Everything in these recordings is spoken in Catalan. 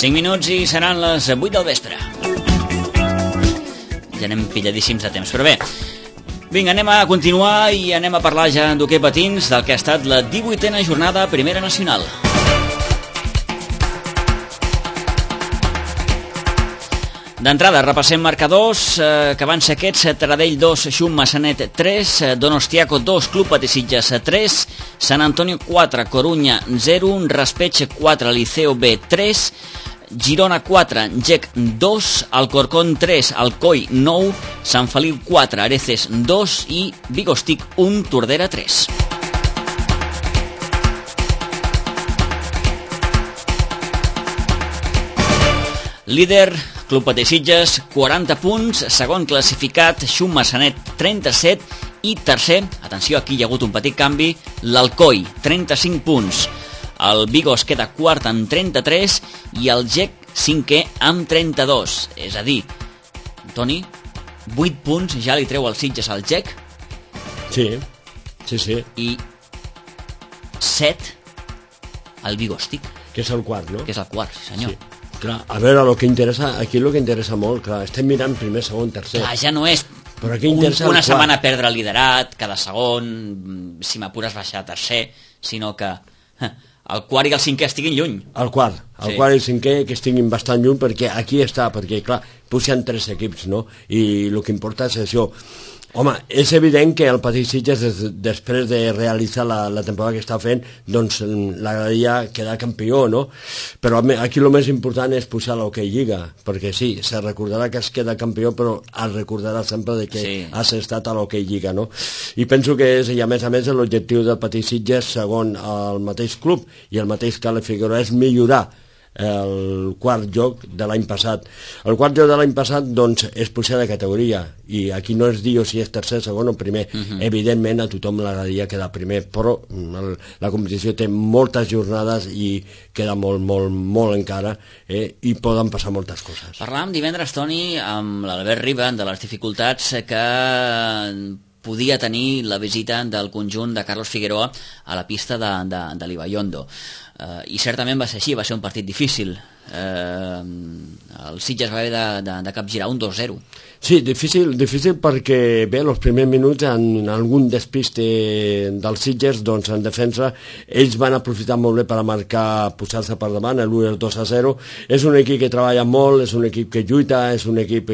5 minuts i seran les 8 del vespre. Ja anem pilladíssims de temps, però bé, vinga, anem a continuar i anem a parlar ja d'hoquei patins del que ha estat la 18a jornada Primera Nacional. D'entrada, repassem marcadors, que van ser aquests: Taradell 2, Xum Massanet 3, Donostiaco 2, Club Patisitges 3, Sant Antonio 4, Corunya 0, Raspeig 4, Liceo B 3, Girona 4, GEC 2, Alcorcón 3, Alcoi 9, Sant Feliu 4, Areces 2 i Vigostic 1, Tordera 3. Líder, Club Patisitges, 40 punts, segon classificat, Xum Massanet, 37, i tercer, atenció, aquí hi ha hagut un petit canvi, l'Alcoi, 35 punts. El Vigos queda quart amb 33 i el GEC cinquè amb 32. És a dir, Toni, 8 punts ja li treu el Sitges al GEC. Sí. I 7 al Vigostic. Que és el quart, no? Que és el quart, sí senyor. Sí. Clar, a veure, aquí el que interessa molt, clar, estem mirant primer, segon, tercer. Clar, ja no és una setmana perdre el liderat, cada segon, si m'apures baixar a tercer, sinó que el quart i el cinquè estiguin lluny. El quart i el cinquè que estiguin bastant lluny, perquè aquí està, perquè clar, pugen 3 equips, no? I el que importa és això. Home, és evident que el Patisitges, després de realitzar la temporada que està fent, doncs l'agradaria quedar campió, no? Però aquí el més important és pujar a l'hoquei Lliga, perquè sí, se recordarà que es queda campió, però es recordarà sempre de que has estat a l'hoquei Lliga, no? I penso que és, i a més, l'objectiu del Patisitges, segon el mateix club i el mateix Cale Figueroa, és millorar el quart lloc de l'any passat. El quart lloc de l'any passat, doncs, és pujar de categoria, i aquí no es diu si és tercer, segon o primer. Evidentment a tothom l'agradaria quedar primer, però la competició té moltes jornades i queda molt encara, i poden passar moltes coses. Parlàvem divendres, Toni, amb l'Albert Riba de les dificultats que podia tenir la visita del conjunt de Carlos Figueroa a la pista de l'Ibaiondo. I certament va ser així, va ser un partit difícil. El Sitges va haver de capgirar un 2-0. Sí, difícil perquè, bé, els primers minuts, en algun despiste dels Sitges, doncs en defensa, ells van aprofitar molt bé per a marcar, posar-se per davant, el 2-0. És un equip que treballa molt, és un equip que lluita, és un equip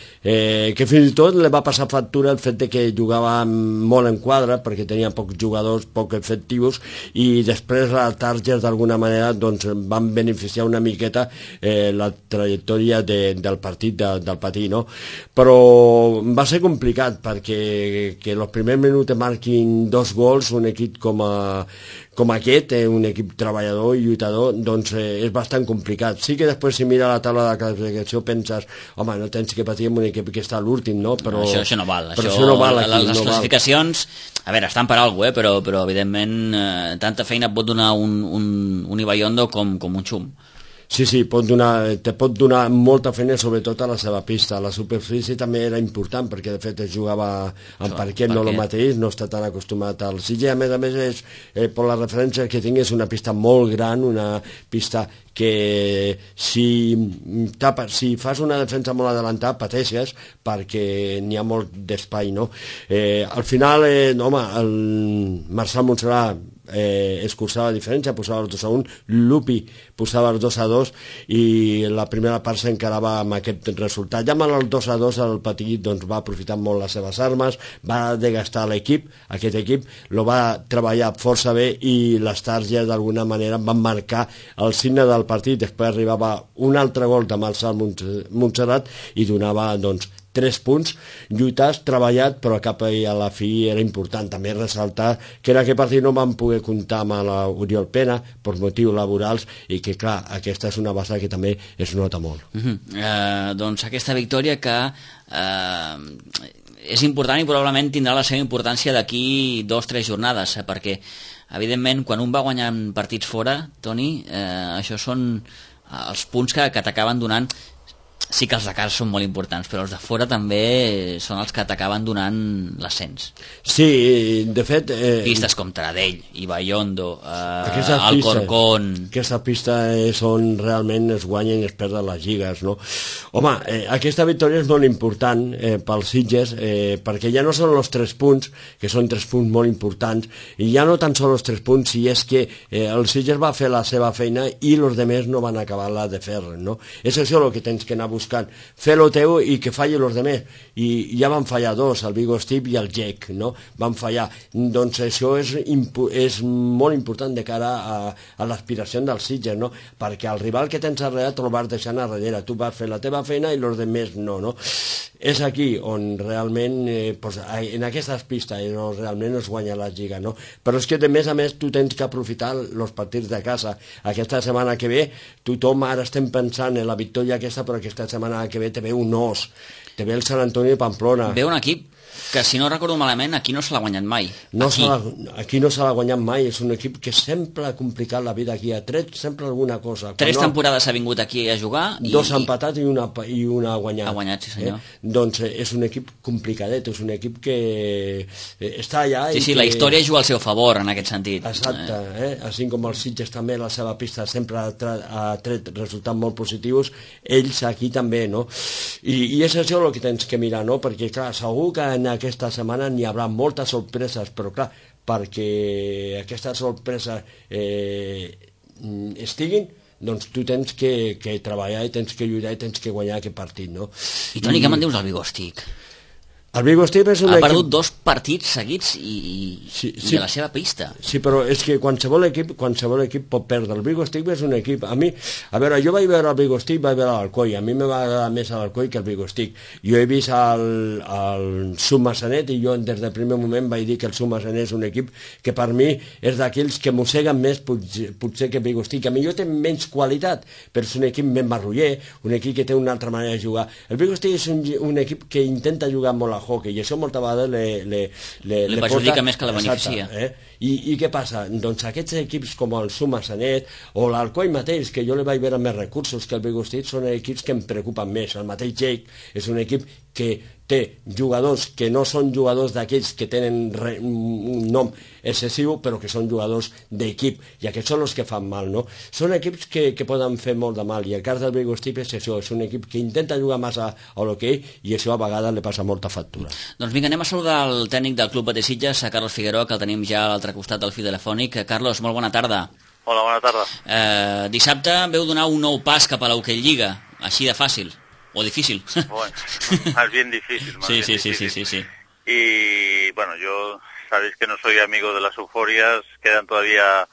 que fins i tot li va passar factura el fet de que jugava molt en quadra, perquè tenia pocs jugadors, poc efectius, i després les targes d'alguna manera doncs, van beneficiar una miqueta la trajectòria del partit del Patí, no? Però va ser complicat perquè que els primers minuts marquin 2 gols un equip com aquest, un equip treballador i lluitador, doncs és bastant complicat. Sí que després si mira la taula de classificació penses, home, no tens que patir amb un equip que està a l'últim, no? Però això no val. Això no val aquí, les classificacions, a veure, estan per alguna cosa, però evidentment tanta feina pot donar un Ibaiondo com un Xum. Sí, te pot donar molta feina, sobretot a la seva pista. La superfície també era important, perquè de fet es jugava en parquet, no el mateix, no està tan acostumat al Sitges. A més és, per la referència que tinc, és una pista molt gran, una pista que si fas una defensa molt adelantada pateixes perquè n'hi ha molt d'espai, no? Al final, home, el Marçal Montserrat escurçava la diferència, posava els 2-1, Lupi posava els 2-2 i la primera part s'encarava amb aquest resultat. Ja amb el 2-2 el Patí doncs, va aprofitar molt les seves armes, va desgastar aquest equip, lo va treballar força bé i les targes d'alguna manera van marcar el signe del partit. Després arribava un altre gol de Marçal Montserrat i donava doncs 3 punts, lluitats, treballat, però cap a la fi era important també ressaltar que en aquest partit no van poder comptar amb l'Oriol Pena per motius laborals i que clar, aquesta és una base que també es nota molt. Doncs aquesta victòria que és important i probablement tindrà la seva importància d'aquí 2 o 3 jornades, perquè evidentment quan un va guanyant partits fora, Toni, això són els punts que t'acaben donant sí que els de casa són molt importants, però els de fora també són els que t'acaben donant l'ascens. Sí, de fet... Pistes com Taradell, Ibaiondo, Alcorcón... Aquesta pista és on realment es guanyen i es perden les lligues, no? Home, aquesta victòria és molt important pels Sitges, perquè ja no són els 3 punts, que són 3 punts molt importants, i ja no tan sols els 3 punts, si és que el Sitges va fer la seva feina i els demés no van acabar-la de fer, no? És això el que tens que anar buscant, fer lo teu i que falli els demés, i ja van fallar 2, el Vigo Stip i el GEC, no? Van fallar, doncs això és molt important de cara a l'aspiració dels Sitges, no? Perquè el rival que tens darrere te'l vas deixant a darrere, tu vas fer la teva feina i els demés no, no? És aquí on realment, en aquestes pistes on realment es guanya la lliga, no? Però és que de més a més tu tens que aprofitar els partits de casa. Aquesta setmana que ve, tothom ara estem pensant en la victòria aquesta, però aquesta setmana que ve te ve un os, te ve el Sant Antoni de Pamplona. Ve un equip que, si no recordo malament, aquí no se l'ha guanyat mai. Aquí no se l'ha guanyat mai, és un equip que sempre ha complicat la vida aquí, ha tret sempre alguna cosa. 3 temporades ha vingut aquí a jugar. 2 empatats i una guanyat. Ha guanyat, sí senyor. Doncs és un equip complicadet, és un equip que està allà... Sí, la història juga al seu favor en aquest sentit. Exacte, així com els Sitges també la seva pista sempre ha tret resultats molt positius, ells aquí també, no? I és això el que tens que mirar, no? Perquè clar, segur que en aquesta setmana n'hi haurà moltes sorpreses, però clar, perquè aquestes sorpreses estiguin, doncs tu tens que treballar i tens que lluitar i tens que guanyar aquest partit, no? I Toni, què me'n dius del Vigòstic? El Vigo Stip és un equip... Ha perdut 2 partits seguits i a la seva pista. Sí, però és que qualsevol equip pot perdre. El Vigo Stip és un equip... A veure, jo vaig veure el Vigo Stip, vaig veure l'Alcoi. A mi me va agradar més l'Alcoi que el Vigo Stip. Jo he vist el Sub-Massanet i jo des del primer moment vaig dir que el Sub-Massanet és un equip que per mi és d'aquells que mosseguen més potser que el Vigo Stip. A millor té menys qualitat, però és un equip més marruller, un equip que té una altra manera de jugar. El Vigo Stip és un equip que intenta jugar molt a hockey, i això moltes vegades li perjudica més que la beneficia. I què passa? Doncs aquests equips com el Sub-Massanet o l'Alcoi mateix, que jo li vaig veure més recursos que el Vigo Stip, són equips que em preocupen més. El mateix Jake és un equip que té jugadors que no són jugadors d'aquells que tenen un nom excessiu, però que són jugadors d'equip, i aquests són els que fan mal, no? Són equips que poden fer molt de mal, i el cas del Vigo Stip és això, és un equip que intenta jugar massa a l'hoquei, i això a vegades li passa molta factura. Doncs vinga, anem a saludar el tècnic del Club Betis Sitges, a Carlos Figueroa, que el tenim ja a l'altre costat del fil telefònic. Carlos, molt bona tarda. Hola, bona tarda. Dissabte veu donar un nou pas cap a l'Hoquei Lliga, així de fàcil. O difícil. Bueno, más bien difícil. Sí. Y bueno, yo sabéis que no soy amigo de las euforias, quedan todavía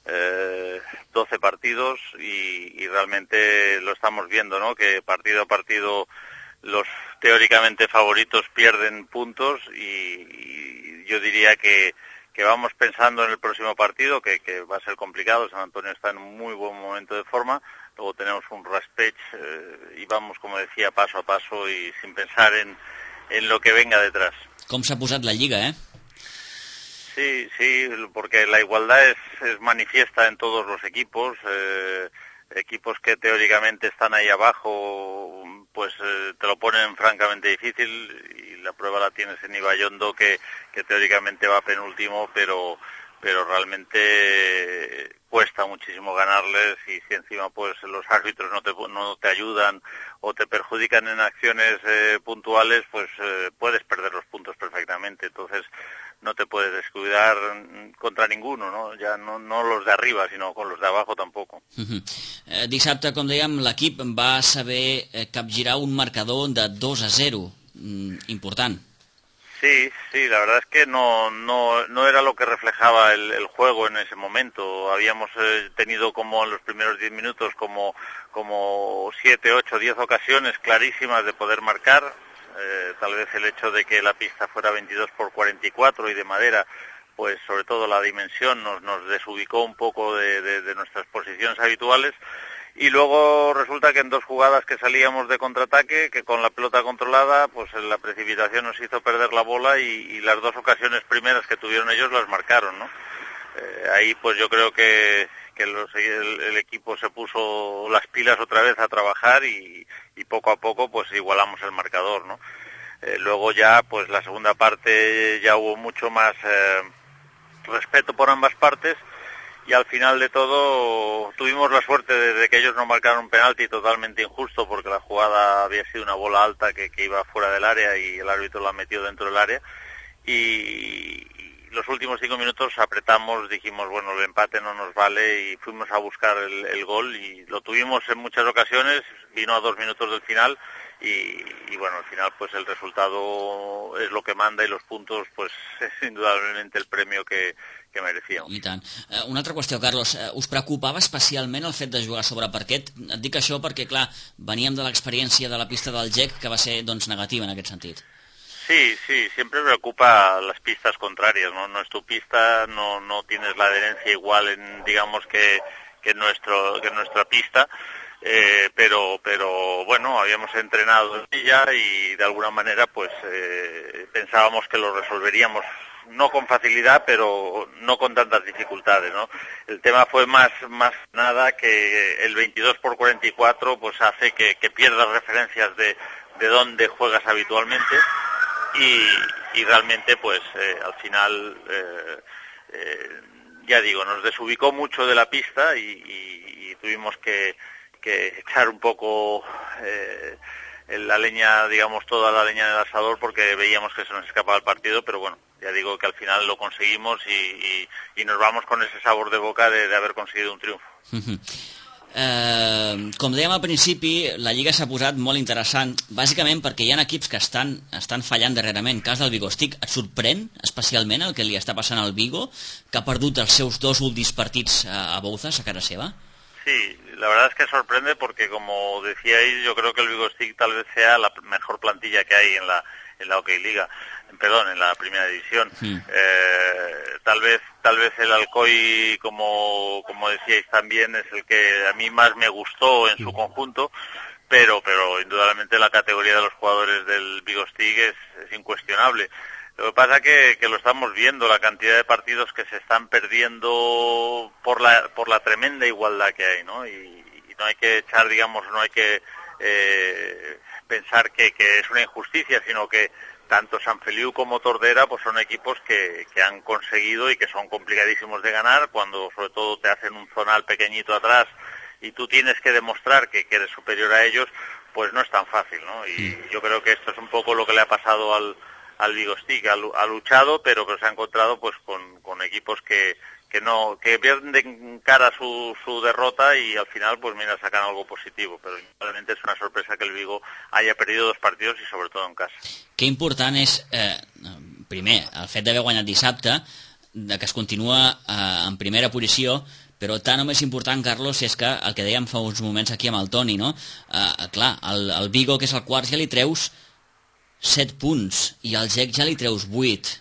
12 partidos y realmente lo estamos viendo, ¿no? Que partido a partido los teóricamente favoritos pierden puntos y yo diría que vamos pensando en el próximo partido, que va a ser complicado. San Antonio está en un muy buen momento de forma. Luego tenemos un raspech y vamos, como decía, paso a paso y sin pensar en lo que venga detrás. Com s'ha posat la Lliga, Sí, porque la igualdad es manifiesta en todos los equipos. Equipos que teóricamente están ahí abajo, pues te lo ponen francamente difícil, y la prueba la tienes en Ibaiondo, que teóricamente va penúltimo, pero realmente cuesta muchísimo ganarles, y si encima pues los árbitros no te ayudan o te perjudican en acciones puntuales, pues puedes perder los puntos perfectamente. Entonces no te puedes descuidar contra ninguno, ¿no? Ya no los de arriba, sino con los de abajo tampoco. Dissabte, com dèiem, l'equip va saber capgirar un marcador de 2-0, important. Sí, la verdad es que no era lo que reflejaba el juego en ese momento. Habíamos tenido como en los primeros 10 minutos como 7, 8, 10 ocasiones clarísimas de poder marcar. Tal vez el hecho de que la pista fuera 22x44 y de madera, pues sobre todo la dimensión nos desubicó un poco de nuestras posiciones habituales. Y luego resulta que en 2 jugadas que salíamos de contraataque, que con la pelota controlada, pues la precipitación nos hizo perder la bola, y las 2 ocasiones primeras que tuvieron ellos las marcaron, ¿no? Ahí pues yo creo que el equipo se puso las pilas otra vez a trabajar y poco a poco pues igualamos el marcador, ¿no? Luego ya pues la segunda parte ya hubo mucho más respeto por ambas partes y al final de todo tuvimos la suerte de que ellos no marcaron un penalti totalmente injusto porque la jugada había sido una bola alta que iba fuera del área y el árbitro la metió dentro del área y los últimos 5 minutos apretamos, dijimos bueno, el empate no nos vale y fuimos a buscar el gol y lo tuvimos en muchas ocasiones, vino a 2 minutos del final y bueno, al final pues el resultado es lo que manda y los puntos pues es indudablemente el premio que merecíamos. I tant. Una altra qüestió, Carlos, us preocupava especialment el fet de jugar sobre parquet? Et dic això perquè, clar, veníem de l'experiència de la pista del GEC que va ser doncs, negativa en aquest sentit. Sí, siempre preocupa las pistas contrarias, ¿no? No es tu pista, no tienes la adherencia igual en, digamos que nuestra pista, pero bueno, habíamos entrenado en ella y de alguna manera pues pensábamos que lo resolveríamos no con facilidad, pero no con tantas dificultades, ¿no? El tema fue más nada que el 22/44 pues hace que pierdas referencias de dónde juegas habitualmente y realmente pues al final ya digo, nos desubicó mucho de la pista y tuvimos que echar un poco la leña, digamos toda la leña en el asador porque veíamos que se nos escapaba el partido, pero bueno, ya digo que al final lo conseguimos y nos vamos con ese sabor de boca de haber conseguido un triunfo. Com dèiem al principi, la Lliga s'ha posat molt interessant, bàsicament perquè hi ha equips que estan fallant darrerament. El cas del Vigostic, et sorprèn especialment el que li està passant al Vigo, que ha perdut els seus 2 últims partits a Bouzas, a casa seva? Sí, la verdad es que sorprende porque, como decíais, yo creo que el Vigostic tal vez sea la mejor plantilla que hay en la OK Liga, perdón, en la primera división. Tal vez el Alcoy, como decíais también, es el que a mí más me gustó en su conjunto, pero indudablemente la categoría de los jugadores del Vigostic es incuestionable. Lo que pasa que lo estamos viendo, la cantidad de partidos que se están perdiendo por la tremenda igualdad que hay, ¿no? Y no hay que echar, digamos, no hay que pensar que es una injusticia, sino que tanto San Feliu como Tordera pues son equipos que han conseguido y que son complicadísimos de ganar cuando sobre todo te hacen un zonal pequeñito atrás y tú tienes que demostrar que eres superior a ellos, pues no es tan fácil, ¿no? Y yo creo que esto es un poco lo que le ha pasado al Vigostic, ha luchado pero se ha encontrado pues con equipos que pierden cara su derrota y al final pues mira sacan algo positivo, però realmente es una sorpresa que el Vigo haya perdido 2 partidos y sobre todo en casa. Que important és primer el fet d'haver guanyat dissabte, de que es continua en primera posició, però tant o més important, Carlos, és que el que dèiem fa uns moments aquí amb el Toni, no? Clar, el Vigo, que és el quart, ja li treus 7 punts i al GEC ja li treus 8.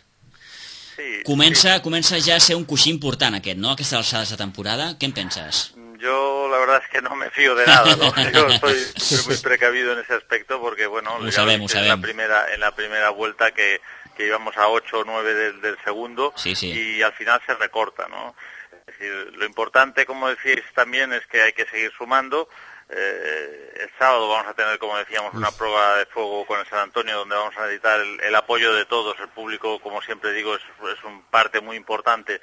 Sí, comença ja a ser un coixí important aquest, ¿no? Aquestes alçades de temporada. ¿Qué en piensas? Yo la verdad es que no me fío de nada, ¿no? Yo soy muy precavido en ese aspecto porque, bueno, en la primera vuelta que íbamos a 8 o 9 del segundo sí. Y al final se recorta, ¿no? Es decir, lo importante, como decís también, es que hay que seguir sumando. El sábado vamos a tener, como decíamos, una prueba de fuego con el San Antonio donde vamos a necesitar el apoyo de todos. El público, como siempre digo, es una parte muy importante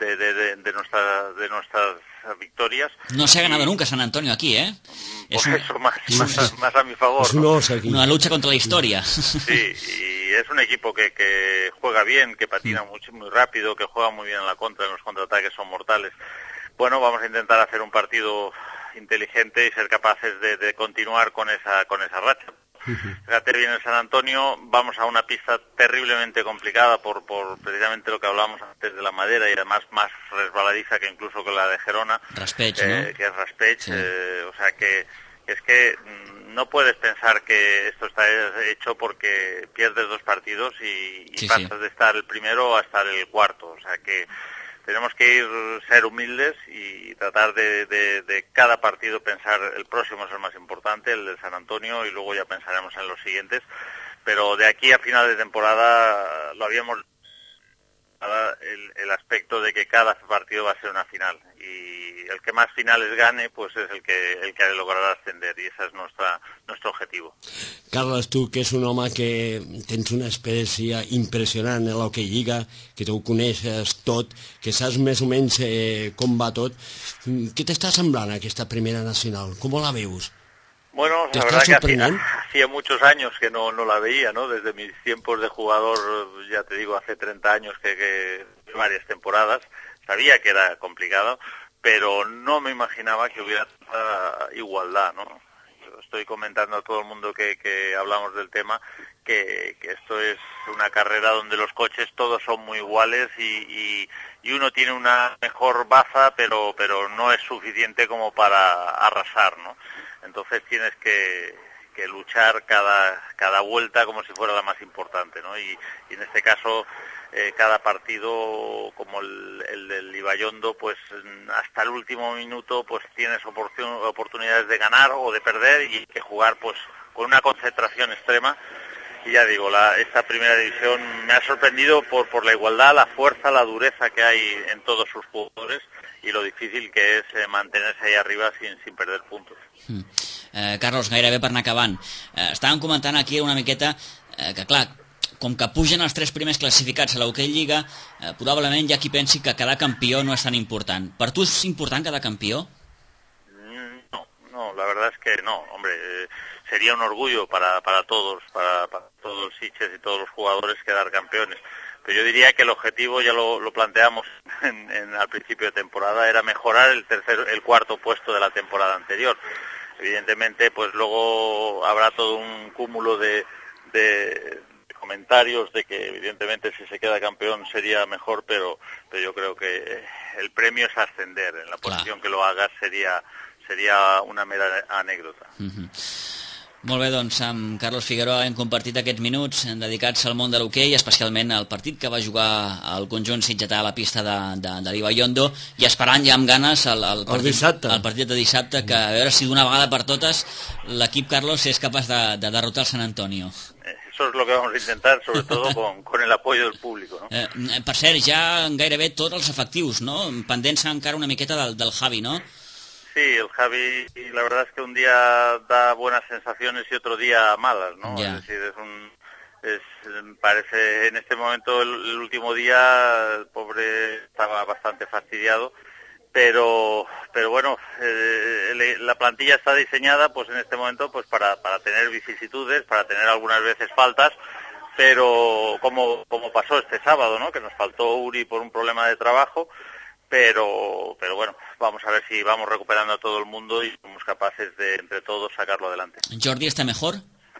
de nuestras victorias. No se ha ganado nunca San Antonio aquí, ¿eh? Por eso más a mi favor, ¿no? Una lucha contra la historia. Sí, y es un equipo que juega bien, que patina mucho, muy rápido, que juega muy bien en la contra, en los contraataques son mortales. Bueno, vamos a intentar hacer un partido inteligente y ser capaces de continuar con esa racha. Fíjate bien el San Antonio, vamos a una pista terriblemente complicada por precisamente lo que hablábamos antes de la madera y además más resbaladiza que incluso que la de Gerona, Raspech, ¿no? Que es Raspech, sí. O sea que es que no puedes pensar que esto está hecho porque pierdes 2 partidos y pasas de estar el primero a estar el cuarto, o sea que tenemos que ser humildes y tratar de cada partido pensar el próximo es el más importante, el del San Antonio, y luego ya pensaremos en los siguientes. Pero de aquí a final de temporada lo habíamos el aspecto de que cada partido va a ser una final y el que más finales gane pues es el que lograrà ascender, i ese és nuestro objetivo. Carles, tu que és un home que tens una experiència impressionant en l'Hockey Lliga, que tu ho coneixes tot, que saps més o menys com va tot, què t'està semblant aquesta primera nacional? Com la veus? Bueno, la verdad que hacía muchos años que no la veía, ¿no? Desde mis tiempos de jugador, ya te digo, hace 30 años que varias temporadas, sabía que era complicado, pero no me imaginaba que hubiera tanta igualdad, ¿no? Yo estoy comentando a todo el mundo que hablamos del tema, que esto es una carrera donde los coches todos son muy iguales y uno tiene una mejor baza, pero no es suficiente como para arrasar, ¿no? Entonces tienes que luchar cada vuelta como si fuera la más importante, ¿no? Y en este caso cada partido como el del Ibaiondo, pues hasta el último minuto pues tienes oportunidades de ganar o de perder, y hay que jugar pues con una concentración extrema. Y ya digo, esta primera división me ha sorprendido por la igualdad, la fuerza, la dureza que hay en todos sus jugadores y lo difícil que es mantenerse ahí arriba sin perder puntos. Carlos, gairebé per anar acabant. Estàvem comentant aquí una miqueta que, clar, com que pugen els 3 primers classificats a l'Hockey Lliga, probablement hi ha qui pensi que quedar campió no és tan important. Per tu és important quedar campió? No, la verdad es que no, hombre, sería un orgullo para todos, para todos los Sitges y todos los jugadores quedar campeones. Pero yo diría que el objetivo, ya lo planteamos al principio de temporada, era mejorar el cuarto puesto de la temporada anterior. Evidentemente, pues luego habrá todo un cúmulo de comentarios de que evidentemente si se queda campeón sería mejor, pero yo creo que el premio es ascender. En la posición que lo hagas sería una mera anécdota. Molt bé, doncs amb Carlos Figueroa hem compartit aquests minuts dedicats al món de l'hoquei, especialment al partit que va jugar el conjunt sitgetà a la pista de l'Ibaiondo, i esperant ja amb ganes el partit de dissabte, que a veure si d'una vegada per totes l'equip Carlos és capaç de derrotar el San Antonio. Eso es lo que vamos a intentar, sobre todo con el apoyo del público, ¿no? Per cert, ja gairebé tots els efectius, no? Pendents encara una miqueta del Javi, no? Sí, el Javi, la verdad es que un día da buenas sensaciones y otro día malas, ¿no? Yeah. Es decir, parece en este momento el último día el pobre estaba bastante fastidiado, pero bueno, la plantilla está diseñada pues en este momento pues para tener vicisitudes, para tener algunas veces faltas, pero como pasó este sábado, ¿no? Que nos faltó Uri por un problema de trabajo. Pero bueno, vamos a ver si vamos recuperando a todo el mundo y somos capaces de entre todos sacarlo adelante. ¿Jordi está mejor?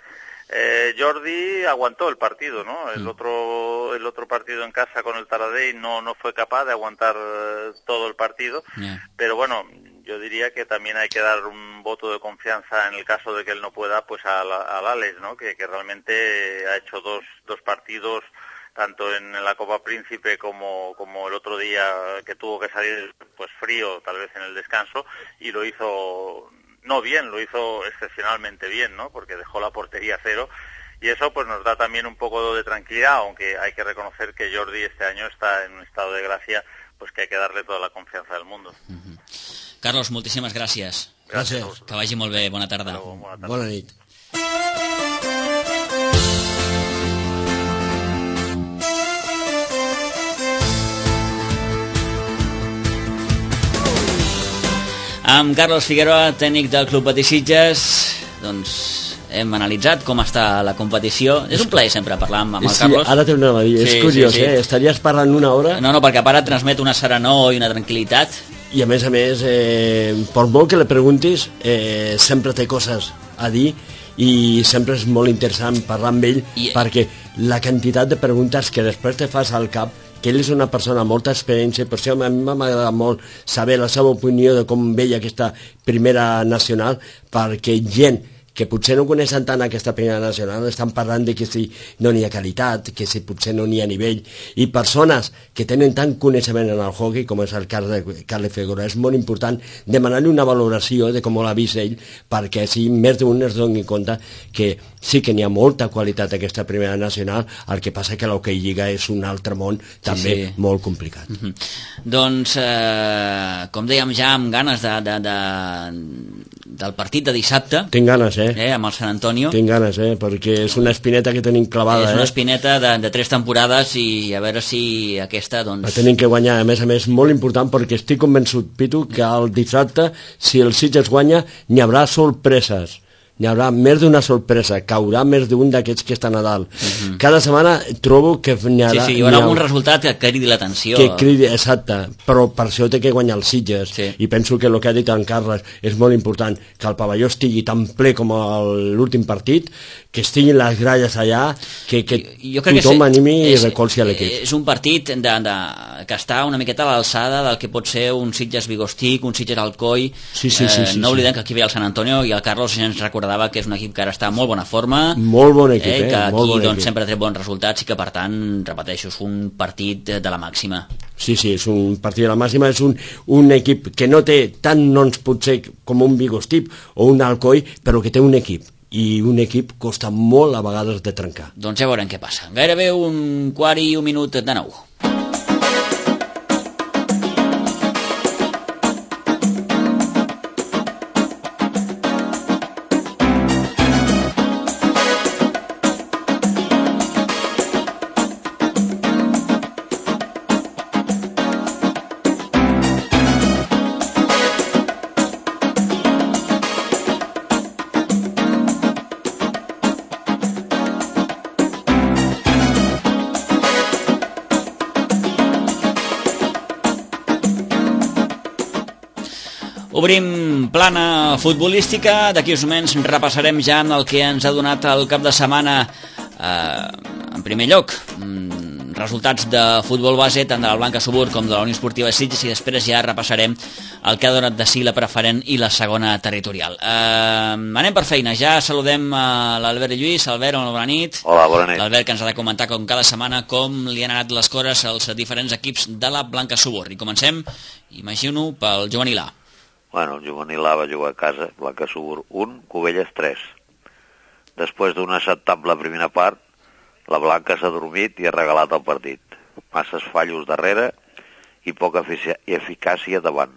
Jordi aguantó el partido, ¿no? El otro partido en casa con el Taradell no fue capaz de aguantar todo el partido, pero bueno, yo diría que también hay que dar un voto de confianza en el caso de que él no pueda, pues al Alex, ¿no? Que realmente ha hecho dos partidos, tanto en la Copa Príncipe como el otro día que tuvo que salir pues frío, tal vez en el descanso, y lo hizo no bien, lo hizo excepcionalmente bien, ¿no? Porque dejó la portería cero, y eso pues nos da también un poco de tranquilidad, aunque hay que reconocer que Jordi este año está en un estado de gracia, pues que hay que darle toda la confianza del mundo. Carlos, moltíssimes gràcies. Gràcies. Que vagi molt bé, bona tarda. Bona nit. Amb Carlos Figueroa, tècnic del Club Patí Sitges, doncs hem analitzat com està la competició. És un plaer sempre parlar amb el Carlos. Ara t'ho anava a dir, és curiós, sí. Estaries parlant una hora... No, perquè a part et transmet una serenor i una tranquil·litat. I a més, per molt que le preguntis, sempre té coses a dir i sempre és molt interessant parlar amb ell, perquè la quantitat de preguntes que després te fas al cap, que ell és una persona amb molta experiència, per això a mi m'agrada molt saber la seva opinió de com veia aquesta primera nacional, perquè gent que potser no coneixen tant aquesta primera nacional, estan parlant de que si no n'hi ha qualitat, que si potser no n'hi ha nivell, i persones que tenen tant coneixement en el hockey, com és el cas de Carles Figueroa, és molt important demanar-li una valoració de com l'ha vist ell, perquè si més d'un es doni compte que sí que n'hi ha molta qualitat aquesta primera nacional, el que passa que l'hoquei lliga és un altre món també molt complicat. Doncs, com dèiem ja, amb ganes del partit de dissabte. Tinc ganes, amb el Sant Antonio. Tinc ganes, perquè és una espineta que tenim clavada. És una espineta de 3 temporades i a veure si aquesta, doncs... La tenim que guanyar, a més, molt important, perquè estic convençut, Pitu, que el dissabte, si el Sitges guanya, n'hi haurà sorpreses. Hi haurà més d'una sorpresa, caurà més d'un d'aquests que estan a dalt. Cada setmana trobo que n'hi haurà... Sí, hi haurà algun resultat que cridi l'atenció. Que cridi, exacte, però per això té que guanyar els Sitges. I penso que el que ha dit en Carles és molt important, que el pavelló estigui tan ple com l'últim partit, que estiguin les gralles allà, que tothom animi i recolzi a l'equip. És un partit que està una miqueta a l'alçada del que pot ser un Sitges Vigostic, un Sitges Alcoi. No oblidem que aquí ve el Sant Antonio i el Carlos ens recordava que és un equip que ara està en molt bona forma, molt bon equip, que aquí sempre té bons resultats i que per tant, repeteixo, és un partit de la màxima. Sí, és un partit de la màxima, és un equip que no té tant noms potser com un Vigostic o un Alcoi, però que té un equip, i un equip costa molt a vegades de trencar. Doncs ja veurem què passa. Gairebé 1:15 de 9. Obrim plana futbolística, d'aquí uns moments repassarem ja el que ens ha donat el cap de setmana. En primer lloc, resultats de futbol base tant de la Blanca Subur com de la Unió Esportiva Sitges, i després ja repassarem el que ha donat de si la preferent i la segona territorial. Anem per feina, ja saludem l'Albert Lluís. Albert, bona nit. Hola, bona nit. L'Albert, que ens ha de comentar com cada setmana com li han anat les coses als diferents equips de la Blanca Subur. I comencem, imagino, pel juvenil A. Bueno, el juvenil A va jugar a casa, Blanca Subur 1, Cubelles 3. Després d'una acceptable primera part, la Blanca s'ha dormit i ha regalat el partit. Masses fallos darrere i poca eficàcia davant.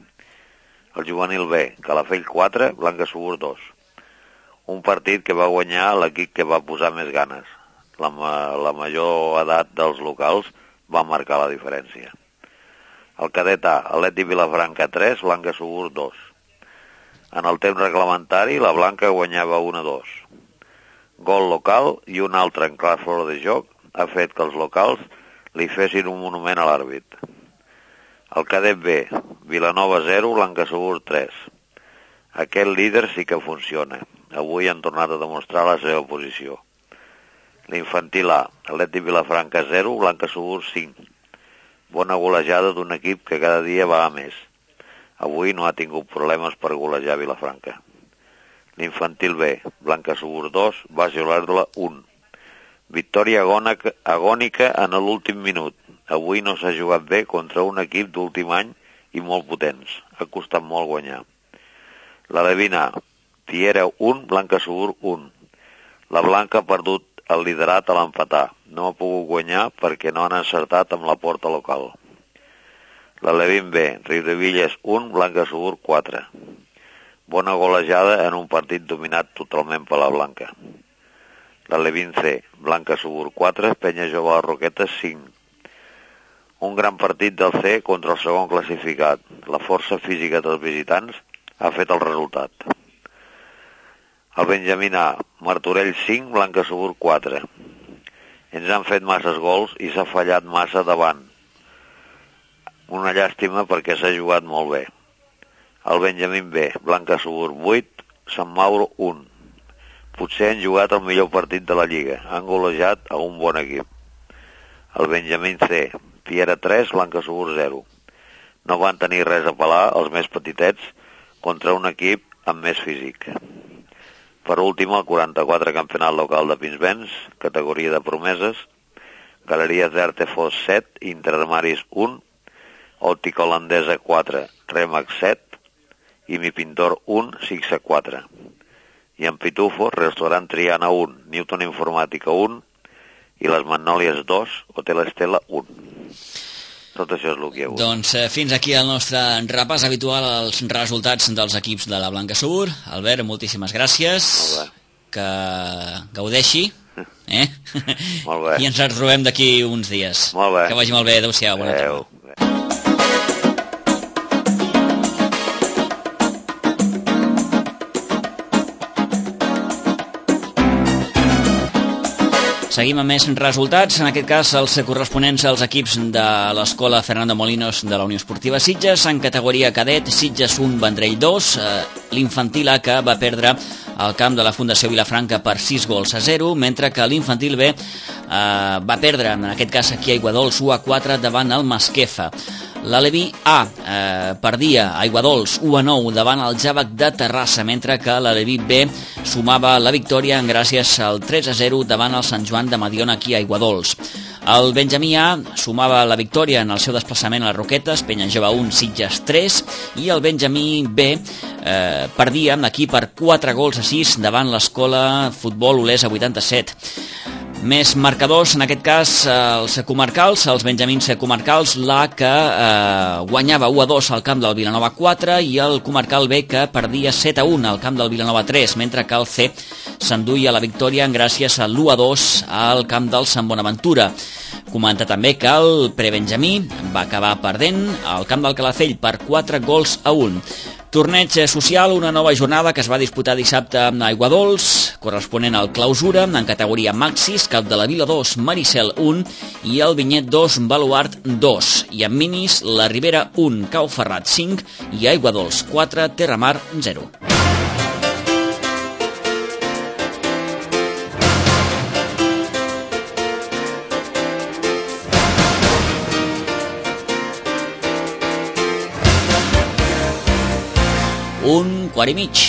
El juvenil B, Calafell 4, Blanca Subur 2. Un partit que va guanyar l'equip que va posar més ganes. La major edat dels locals va marcar la diferència. El cadet A, Atlètic Vilafranca 3, Blanca Subur 2. En el temps reglamentari, la Blanca guanyava 1-2. Gol local i un altre en clar fora de joc ha fet que els locals li fessin un monument a l'àrbit. El cadet B, Vilanova 0, Blanca Subur 3. Aquest líder sí que funciona. Avui han tornat a demostrar la seva posició. L'infantil A, Atlètic Vilafranca 0, Blanca Subur 5. Bona golejada d'un equip que cada dia va a més. Avui no ha tingut problemes per golejar Vilafranca. L'infantil B, Blanca Subur 2, Base Olèrdola 1. Victòria agònica en l'últim minut. Avui no s'ha jugat bé contra un equip d'últim any i molt potents. Ha costat molt guanyar. La Levina, Tiera 1, Blanca Subur 1. La Blanca ha perdut el liderat a l'empatar. No ha pogut guanyar perquè no han encertat amb la porta local. La Levin B, Riudevilles 1, Blanca Subur 4. Bona golejada en un partit dominat totalment per la Blanca. La Levin C, Blanca Subur 4, Penya Jove Roquetes 5. Un gran partit del C contra el segon classificat. La força física dels visitants ha fet el resultat. El Benjamín A, Martorell 5, Blanca Subur 4. Ens han fet masses gols i s'ha fallat massa davant. Una llàstima perquè s'ha jugat molt bé. El Benjamín B, Blanca Subur 8, Sant Mauro 1. Potser han jugat el millor partit de la Lliga. Han golejat a un bon equip. El Benjamín C, Piera 3, Blanca Subur 0. No van tenir res a pelar els més petitets contra un equip amb més físic. Per últim, el 44 campionat local de Pinsbens, categoria de promeses, Galeries Ertefos 7, Intermaris 1, Òptica Holandesa 4, Remax 7 i Mi Pintor 1, Sixa 4. I en Pitufo, Restaurant Triana 1, Newton Informàtica 1 i les Magnòlies 2, Hotel Estela 1. Tot això és el que hi ha hagut. Doncs fins aquí el nostre repàs habitual als resultats dels equips de la Blanca Sur. Albert, moltíssimes gràcies. Que gaudeixi. Molt bé. I ens trobem d'aquí uns dies. Molt bé. Que vagi molt bé. Adéu-siau. Bona tarda. Seguim amb més resultats, en aquest cas els corresponents als equips de l'escola Fernando Molinos de la Unió Esportiva Sitges. En categoria cadet, Sitges 1, Vendrell 2, l'infantil A que va perdre al camp de la Fundació Vilafranca per 6-0, mentre que l'infantil B va perdre, en aquest cas aquí a Aiguadols, 1-4 davant el Masquefa. L'Aleví A perdia a Aiguadols 1-9 davant el Jàvec de Terrassa, mentre que l'Aleví B sumava la victòria gràcies al 3-0 davant el Sant Joan de Mediona aquí a Aiguadols. El Benjamí A sumava la victòria en el seu desplaçament a les Roquetes, Penyajove 1, Sitges 3, i el Benjamí B perdia aquí per 4-6 davant l'Escola Futbol Olesa 87. Més marcadors, en aquest cas els comarcals, els benjamins comarcals, l'A que guanyava 1-2 al camp del Vilanova 4 i el comarcal B que perdia 7-1 al camp del Vilanova 3, mentre que el C s'enduia la victòria gràcies a l'1-2 al camp del Sant Bonaventura. Comenta també que el prebenjamí va acabar perdent al camp del Calafell per 4-1. Torneig social, una nova jornada que es va disputar dissabte a Aiguadols, corresponent al clausura, en categoria Maxis, Cap de la Vila 2, Maricel 1 i el Vinyet 2, Baluart 2. I en minis, la Ribera 1, Cau Ferrat 5 i Aiguadols 4, Terramar 0. Un quart i mig.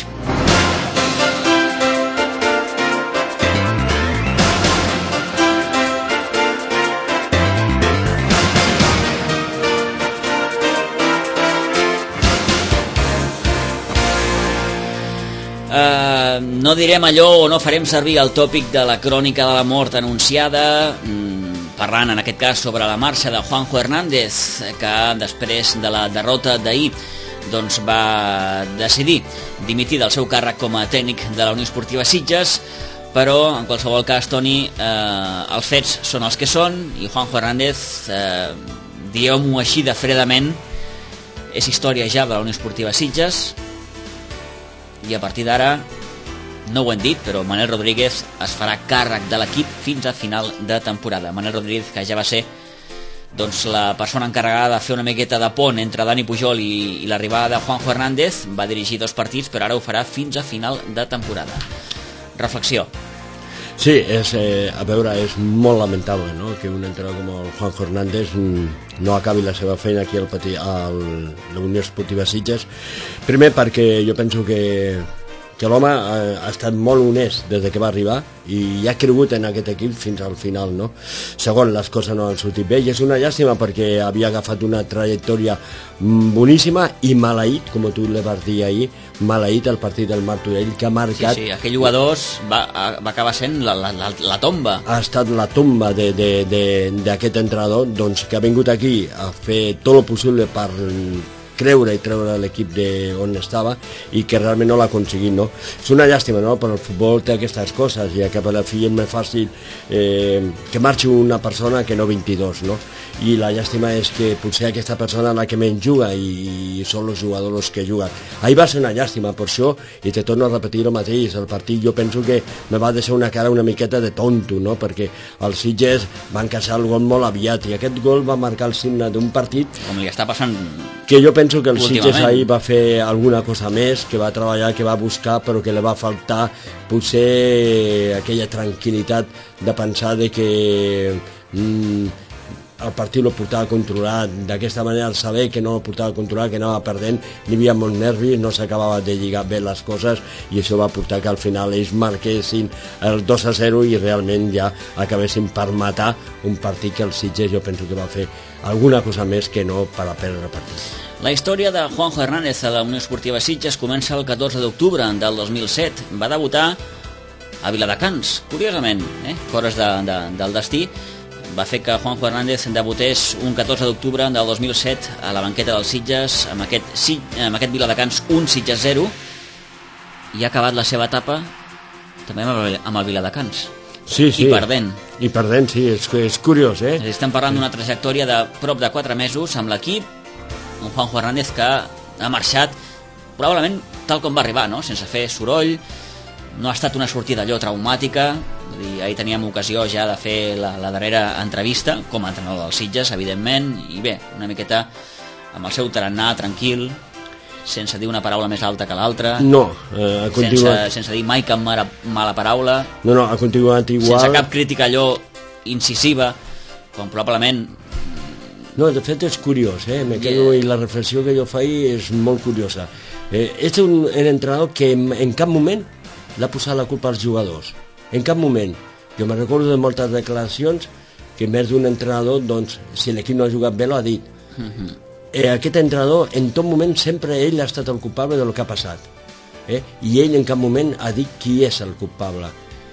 No direm allò o no farem servir el tòpic de la crònica de la mort anunciada, parlant en aquest cas sobre la marxa de Juanjo Hernández, que després de la derrota d'ahir doncs va decidir dimitir del seu càrrec com a tècnic de la Unió Esportiva Sitges, però en qualsevol cas, Toni, els fets són els que són i Juanjo Hernández, digueu-m'ho així de fredament, és història ja de la Unió Esportiva Sitges i a partir d'ara, no ho hem dit, però Manel Rodríguez es farà càrrec de l'equip fins a final de temporada. Manel Rodríguez, que ja va ser doncs la persona encarregada de fer una miqueta de pont entre Dani Pujol i l'arribada de Juanjo Hernández, va dirigir 2 partits, però ara ho farà fins a final de temporada. Reflexió. Sí, a veure, és molt lamentable, no?, que un entrenador com el Juanjo Hernández no acabi la seva feina aquí a la Unió Esportiva Sitges. Primer perquè jo penso que l'home ha estat molt honest des que va arribar i ha cregut en aquest equip fins al final, no? Segon, les coses no han sortit bé i és una llàstima perquè havia agafat una trajectòria boníssima i maleït, com tu li vas dir ahir, maleït el partit del Martorell, que ha marcat... Sí, aquell 1-2 va acabar sent la tomba. Ha estat la tomba d'aquest entrenador, doncs, que ha vingut aquí a fer tot el possible per creure i treure l'equip d'on estava i que realment no l'ha aconseguit, no? És una llàstima, no?, però el futbol té aquestes coses i que per la fi és més fàcil que marxi una persona que no 22, no? I la llàstima és que potser aquesta persona la que menys juga i són els jugadors que juguen. Ahir va ser una llàstima per això i te torno a repetir el mateix. El partit jo penso que me va deixar una cara una miqueta de tonto, no?, perquè els Sitges van caçar el gol molt aviat i aquest gol va marcar el signe d'un partit com li està passant que jo penso que el Sitges ahir va fer alguna cosa més, que va treballar, que va buscar, però que li va faltar potser aquella tranquil·litat de pensar de que el partit lo portava controlat, d'aquesta manera al saber que no el portava controlat, que anava perdent, n'hi havia molts nervis, no s'acabava de lligar bé les coses i això va portar que al final ells marquessin el 2-0 i realment ja acabessin per matar un partit que el Sitges jo penso que va fer alguna cosa més que no per a perdre el partit. La història de Juanjo Hernández a la Unió Esportiva Sitges comença el 14 d'octubre del 2007. Va debutar a Viladecans, curiosament, coses del destí, va fer que Juanjo Hernández debutés un 14 d'octubre del 2007 a la banqueta dels Sitges amb aquest Viladecans 1 Sitges 0 i ha acabat la seva etapa també amb el Viladecans. Sí. I perdent. I perdent, sí, és curiós, Estem parlant d'una trajectòria de prop de 4 mesos amb l'equip, un Juanjo Hernández que ha marxat probablement tal com va arribar, no? Sense fer soroll, no ha estat una sortida allò traumàtica. Ahir teníem ocasió ja de fer la darrera entrevista com a entrenador dels Sitges, evidentment, i bé, una miqueta amb el seu tarannà tranquil, sense dir una paraula més alta que l'altra, ha continuat... sense dir mai cap mala paraula, ha continuat igual, sense cap crítica allò incisiva, com probablement... No, de fet és curiós, me quedo, i la reflexió que jo faig és molt curiosa. És un entrenador que en cap moment l'ha posat la culpa als jugadors. En cap moment. Jo me recordo de moltes declaracions que més d'un entrenador, doncs, si l'equip no ha jugat bé, l'ha dit. Aquest entrenador, en tot moment, sempre ell ha estat el culpable del que ha passat. I ell en cap moment ha dit qui és el culpable.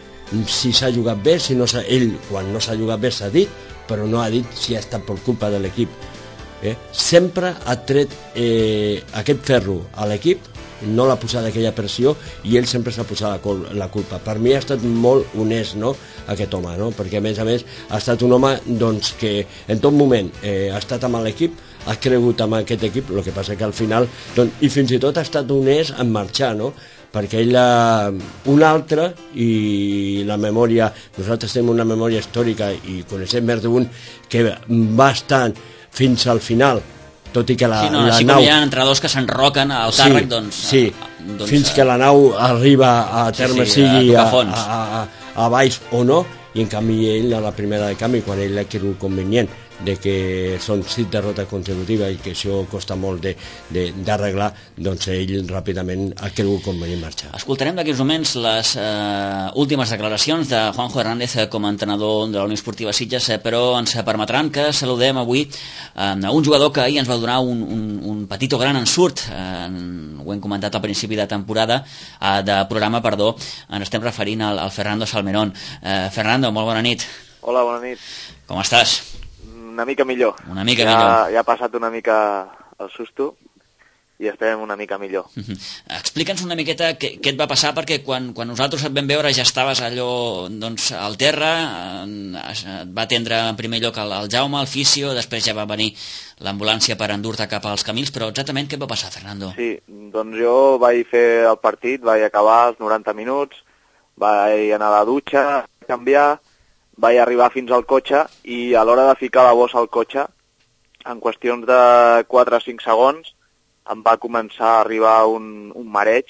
Si s'ha jugat bé, si no s'ha... Ell, quan no s'ha jugat bé, s'ha dit, però no ha dit si ha estat per culpa de l'equip. Sempre ha tret aquest ferro a l'equip, no l'ha posat aquella pressió i ell sempre s'ha posat la culpa. Per mi ha estat molt honest, no?, aquest home, no? Perquè a més ha estat un home, doncs, que en tot moment ha estat amb l'equip, ha cregut amb aquest equip, el que passa que al final, doncs, i fins i tot ha estat honest en marxar, no?, perquè ell un altre, i la memòria, nosaltres tenim una memòria històrica i coneixem més d'un que va estar fins al final, tot i que la nau... Així com hi ha entrenadors que s'enroquen al càrrec, doncs... Sí, fins que la nau arriba a terme, sigui a baix o no, i en canvi ell a la primera de canvi, quan ell ha cregut convenient de que són 7 derrotes consecutives i que això costa molt d'arreglar, doncs ell ràpidament ha cregut convenient marxar. Escoltarem d'aquí uns moments les últimes declaracions de Juanjo Hernández com a entrenador de la Unió Esportiva Sitges, però ens permetran que saludem avui un jugador que ahir ens va donar un petit o gran ensurt, ho hem comentat al principi de temporada, de programa, perdó, ens estem referint al Fernando Salmerón. Fernando, molt bona nit. Hola, bona nit. Com estàs? Una mica millor. Una mica millor. Ja ha passat una mica el susto i estem una mica millor. Explica'ns una miqueta què et va passar, perquè quan nosaltres et vam veure ja estaves allò, doncs, al terra, et va atendre en primer lloc el Jaume, el fisio, després ja va venir l'ambulància per endur-te cap als camins, però exactament què et va passar, Fernando? Sí, doncs jo vaig fer el partit, vaig acabar els 90 minuts, vaig anar a la dutxa, canviar, vaig arribar fins al cotxe i a l'hora de ficar la bossa al cotxe, en qüestions de 4 o 5 segons, em va començar a arribar un mareig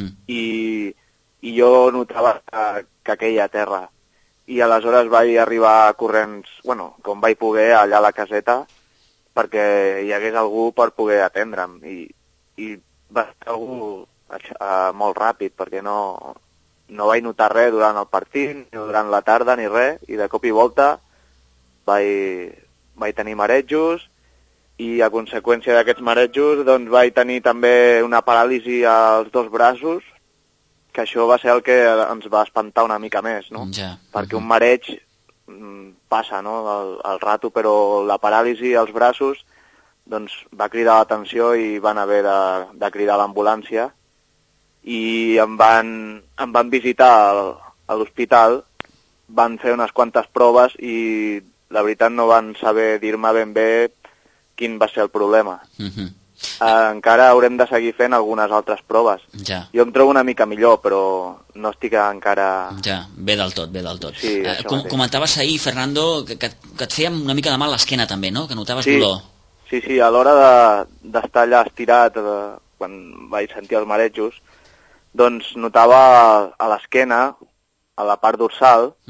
i jo notava que queia a terra. I aleshores vaig arribar corrents, com vaig poder, allà a la caseta, perquè hi hagués algú per poder atendre'm. I va ser algú molt ràpid, perquè no vaig notar res durant el partit, ni durant la tarda, ni res, i de cop i volta vaig tenir marejos, i a conseqüència d'aquests marejos doncs vaig tenir també una paràlisi als 2 braços, que això va ser el que ens va espantar una mica més, no? Ja. Perquè un mareig passa, no?, al rato, però la paràlisi als braços doncs va cridar l'atenció i van haver de cridar l'ambulància i em van visitar a l'hospital, van fer unes quantes proves i la veritat no van saber dir-me ben bé quin va ser el problema. Encara haurem de seguir fent algunes altres proves. Ja. Jo em trobo una mica millor, però no estic encara... Ja, bé del tot. Sí, comentaves ahir, Fernando, que et feia una mica de mal l'esquena també, no?, que notaves dolor. Sí, a l'hora d'estar allà estirat, quan vaig sentir els marejos, doncs notava a l'esquena, a la part dorsal,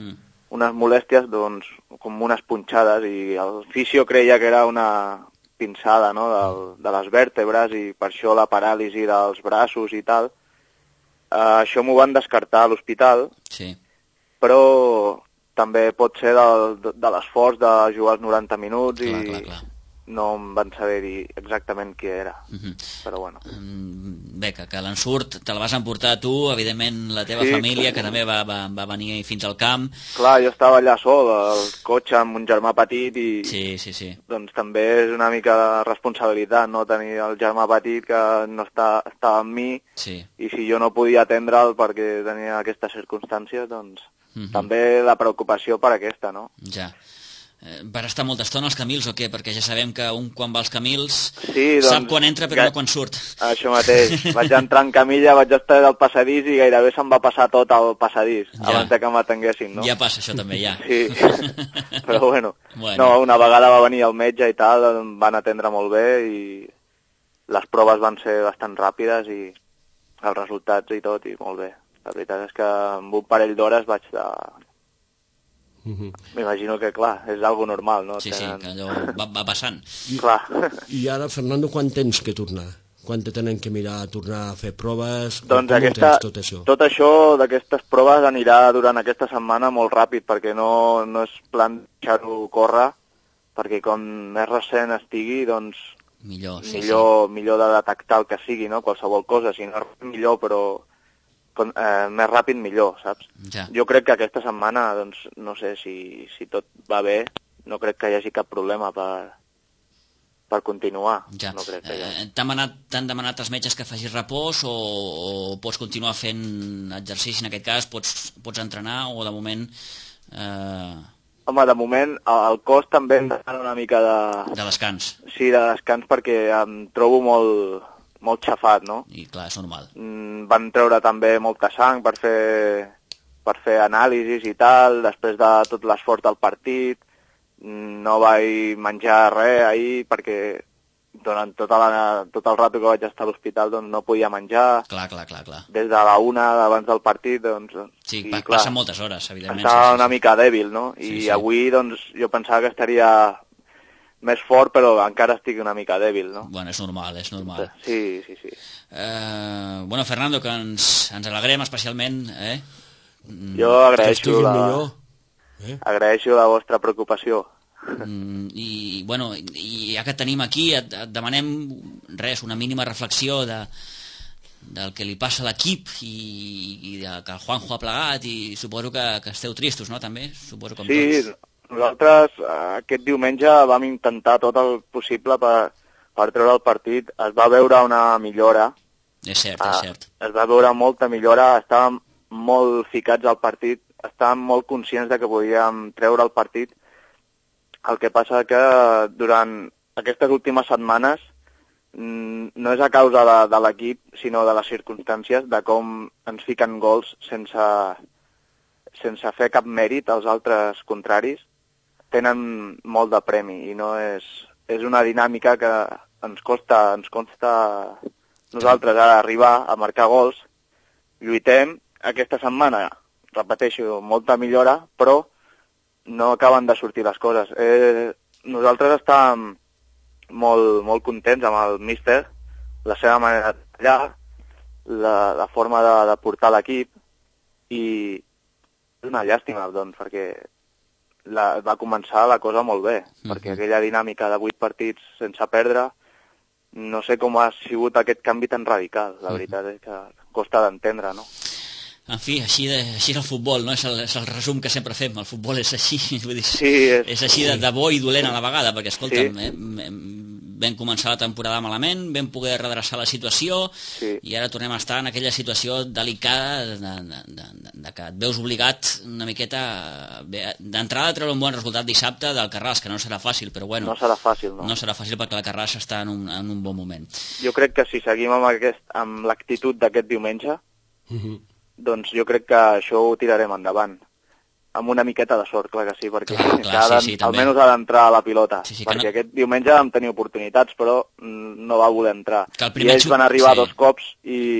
unes molèsties, doncs, com unes punxades, i el fisio creia que era una pinçada, no?, de les vèrtebres, i per això la paràlisi dels braços i tal. Això m'ho van descartar a l'hospital, Sí. però també pot ser de l'esforç de jugar els 90 minuts Clar. no em van saber dir exactament qui era, però bueno. Bé, que l'ensurt te la vas emportar tu, evidentment la teva família, que també va venir fins al camp. Clar, jo estava allà sol, al cotxe amb un germà petit i Sí. doncs també és una mica de responsabilitat, no?, tenir el germà petit que no estava amb mi, i si jo no podia atendre'l perquè tenia aquestes circumstàncies, doncs també la preocupació per aquesta, no? Ja. Per estar molta estona als Camils o què? Perquè ja sabem que un quan va als Camils sap quan entra però no quan surt. Això mateix. Vaig entrar en camilla, vaig estar al passadís i gairebé se'm va passar tot al passadís abans que m'atenguessin, no? Ja passa això també, ja. Sí, però bueno. No, una vegada va venir el metge i tal, em van atendre molt bé i les proves van ser bastant ràpides i els resultats i tot, i molt bé. La veritat és que amb un parell d'hores vaig m'imagino que, clar, és algo normal, no? Sí, que allò va passant. Clar. I ara, Fernando, quan tens que tornar? Quan te tenen que mirar a tornar a fer proves? Doncs tot això d'aquestes proves anirà durant aquesta setmana molt ràpid, perquè no és plan deixar-ho córrer, perquè com més recent estigui, doncs millor de detectar el que sigui, no? Qualsevol cosa, si no és millor, però més ràpid millor, saps? Ja. Jo crec que aquesta setmana, doncs, no sé, si tot va bé, no crec que hi hagi cap problema per continuar. Ja. No crec que T'han demanat els metges que facis repòs o pots continuar fent exercici, en aquest cas, pots entrenar o de moment... Home, de moment el cos també em demana una mica de descans. Sí, de descans, perquè em trobo molt xafat, no? I clar, és normal. Van treure també molta sang per fer anàlisis i tal, després de tot l'esforç del partit. No vaig menjar res ahir perquè durant tot el rato que vaig estar a l'hospital doncs no podia menjar. Clar. Des de la 1 abans del partit, doncs... Sí, passen moltes hores, evidentment. Estava una mica dèbil, no? I avui, doncs, jo pensava que estaria més fort, però encara estic una mica dèbil, no? Bueno, és normal. Sí. Bueno, Fernando, que ens alegrem especialment, Jo agraeixo la vostra preocupació. I ja que tenim aquí, et demanem una mínima reflexió del que li passa a l'equip i que el Juanjo ha plegat, i suposo que esteu tristos, no, també? Suposo com tots. Nosaltres aquest diumenge vam intentar tot el possible per treure el partit. Es va veure una millora. És cert. Es va veure molta millora, estàvem molt ficats al partit, estàvem molt conscients de que podíem treure el partit. El que passa que durant aquestes últimes setmanes no és a causa de l'equip, sinó de les circumstàncies, de com ens fiquen gols sense fer cap mèrit als altres contraris, tenen molt de premi, i no és una dinàmica que ens costa nosaltres ara arribar a marcar gols. Lluitem aquesta setmana, repeteixo, molta millora, però no acaben de sortir les coses. Nosaltres estàvem molt contents amb el míster, la seva manera de treballar, la forma de portar l'equip, i és una llàstima, doncs, perquè va començar la cosa molt bé, perquè aquella dinàmica de 8 partits sense perdre, no sé com ha sigut aquest canvi tan radical. La veritat és que costa d'entendre, no? En fi, així és el futbol, no? És el resum que sempre fem, el futbol és així, vull dir, és així de bo i dolent a la vegada, perquè, escolta'm, vam començar la temporada malament, vam poder redreçar la situació, i ara tornem a estar en aquella situació delicada de que et veus obligat una miqueta d'entrada a treure un bon resultat dissabte del Carràs, que no serà fàcil, però bueno... No serà fàcil, no? No serà fàcil perquè la Carràs està en un bon moment. Jo crec que si seguim amb l'actitud d'aquest diumenge, doncs jo crec que això ho tirarem endavant. Amb una miqueta de sort, clar que sí, perquè almenys ha d'entrar a la pilota. Perquè aquest diumenge vam tenir oportunitats, però no va voler entrar. I ells van arribar 2 cops i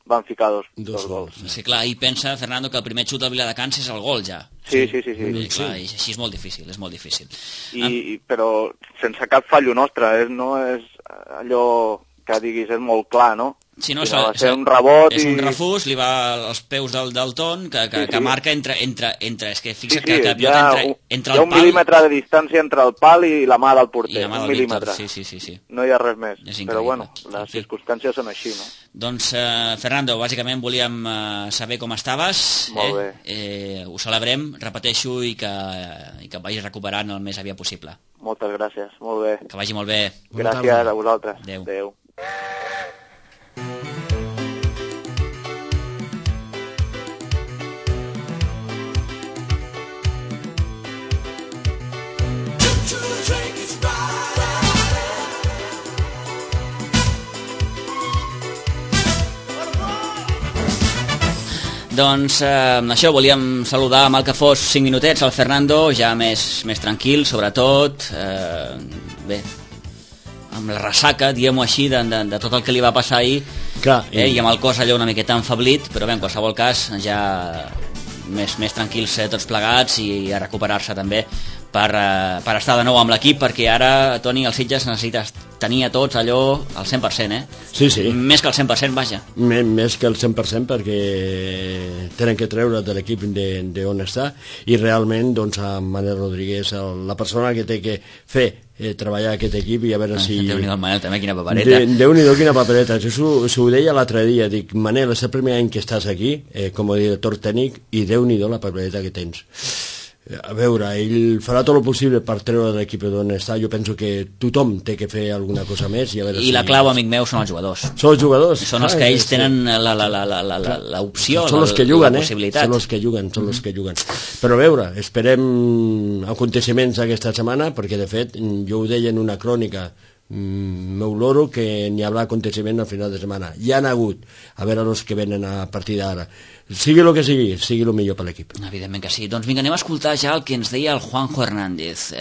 van ficar dos gols. Sí, clar, i pensa, Fernando, que el primer xut del Viladecans és el gol, ja. Sí. Clar, i així és molt difícil. Però sense cap fallo nostre, no és allò que diguis, és molt clar, no? Sí, no, va ser un rebot és un refús, li va als peus del Ton, que marca entre és que fixa't que la pilota entre el pal... Hi ha un mil·límetre de distància entre el pal i la mà del porter, un mil·límetre. Sí. No hi ha res més, però bueno, les circumstàncies són així, no? Doncs, Fernando, bàsicament volíem saber com estaves. Molt bé. Ho celebrem, repeteixo, i que vagis recuperant el més aviat possible. Moltes gràcies, molt bé. Que vagi molt bé. Gràcies a vosaltres. Adéu. Doncs amb això volíem saludar amb el que fos 5 minutets al Fernando, ja més tranquil, sobretot, bé, amb la ressaca, diguem-ho així, de tot el que li va passar ahir. Clar, i amb el cos allò una miqueta enfablit, però bé, en qualsevol cas ja més tranquils tots plegats i a recuperar-se també per estar de nou amb l'equip, perquè ara, Toni, el Sitges necessita tenir a tots allò al 100%, Sí. Més que el 100%, vaja. Més que el 100%, perquè tenen que treure de l'equip d'on està, i realment, doncs, a Manel Rodríguez, la persona que té que fer treballar aquest equip, i a veure si... Déu-n'hi-do el Manel, també, quina papereta. Déu-n'hi-do, quina papereta. Ho deia l'altre dia, dic, Manel, és el primer any que estàs aquí, com a director tècnic, i Déu-n'hi-do la papereta que tens. A veure, ell farà tot el possible per treure de l'equip d'on està. Jo penso que tothom té que fer alguna cosa més. I la clau, amic meu, són els jugadors. Són els jugadors. Són els que ells tenen l'opció, són els que juguen, la possibilitat. Són els que juguen. Però a veure, esperem aconteciments aquesta setmana, perquè de fet, jo ho deia en una crònica, meu loro, que n'hi haurà aconteciment al final de setmana. Hi han hagut, a veure els que venen a partir d'ara. Sigui el que sigui el millor per l'equip. Evidentment que sí. Doncs vinga, anem a escoltar ja el que ens deia el Juanjo Hernández.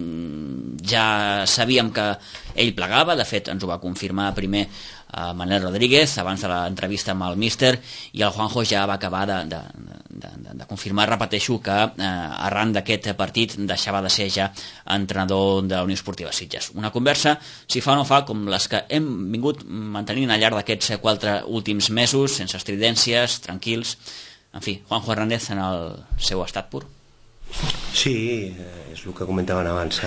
Ja sabíem que ell plegava, de fet ens ho va confirmar primer Manel Rodríguez abans de l'entrevista amb el míster, i el Juanjo ja va acabar de confirmar, repeteixo, que arran d'aquest partit deixava de ser ja entrenador de la Unió Esportiva Sitges. Una conversa, si fa o no fa, com les que hem vingut mantenint al llarg d'aquests 4 últims mesos, sense estridències, tranquils. En fi, Juanjo Hernández en el seu estat pur. Sí, és el que comentaven abans,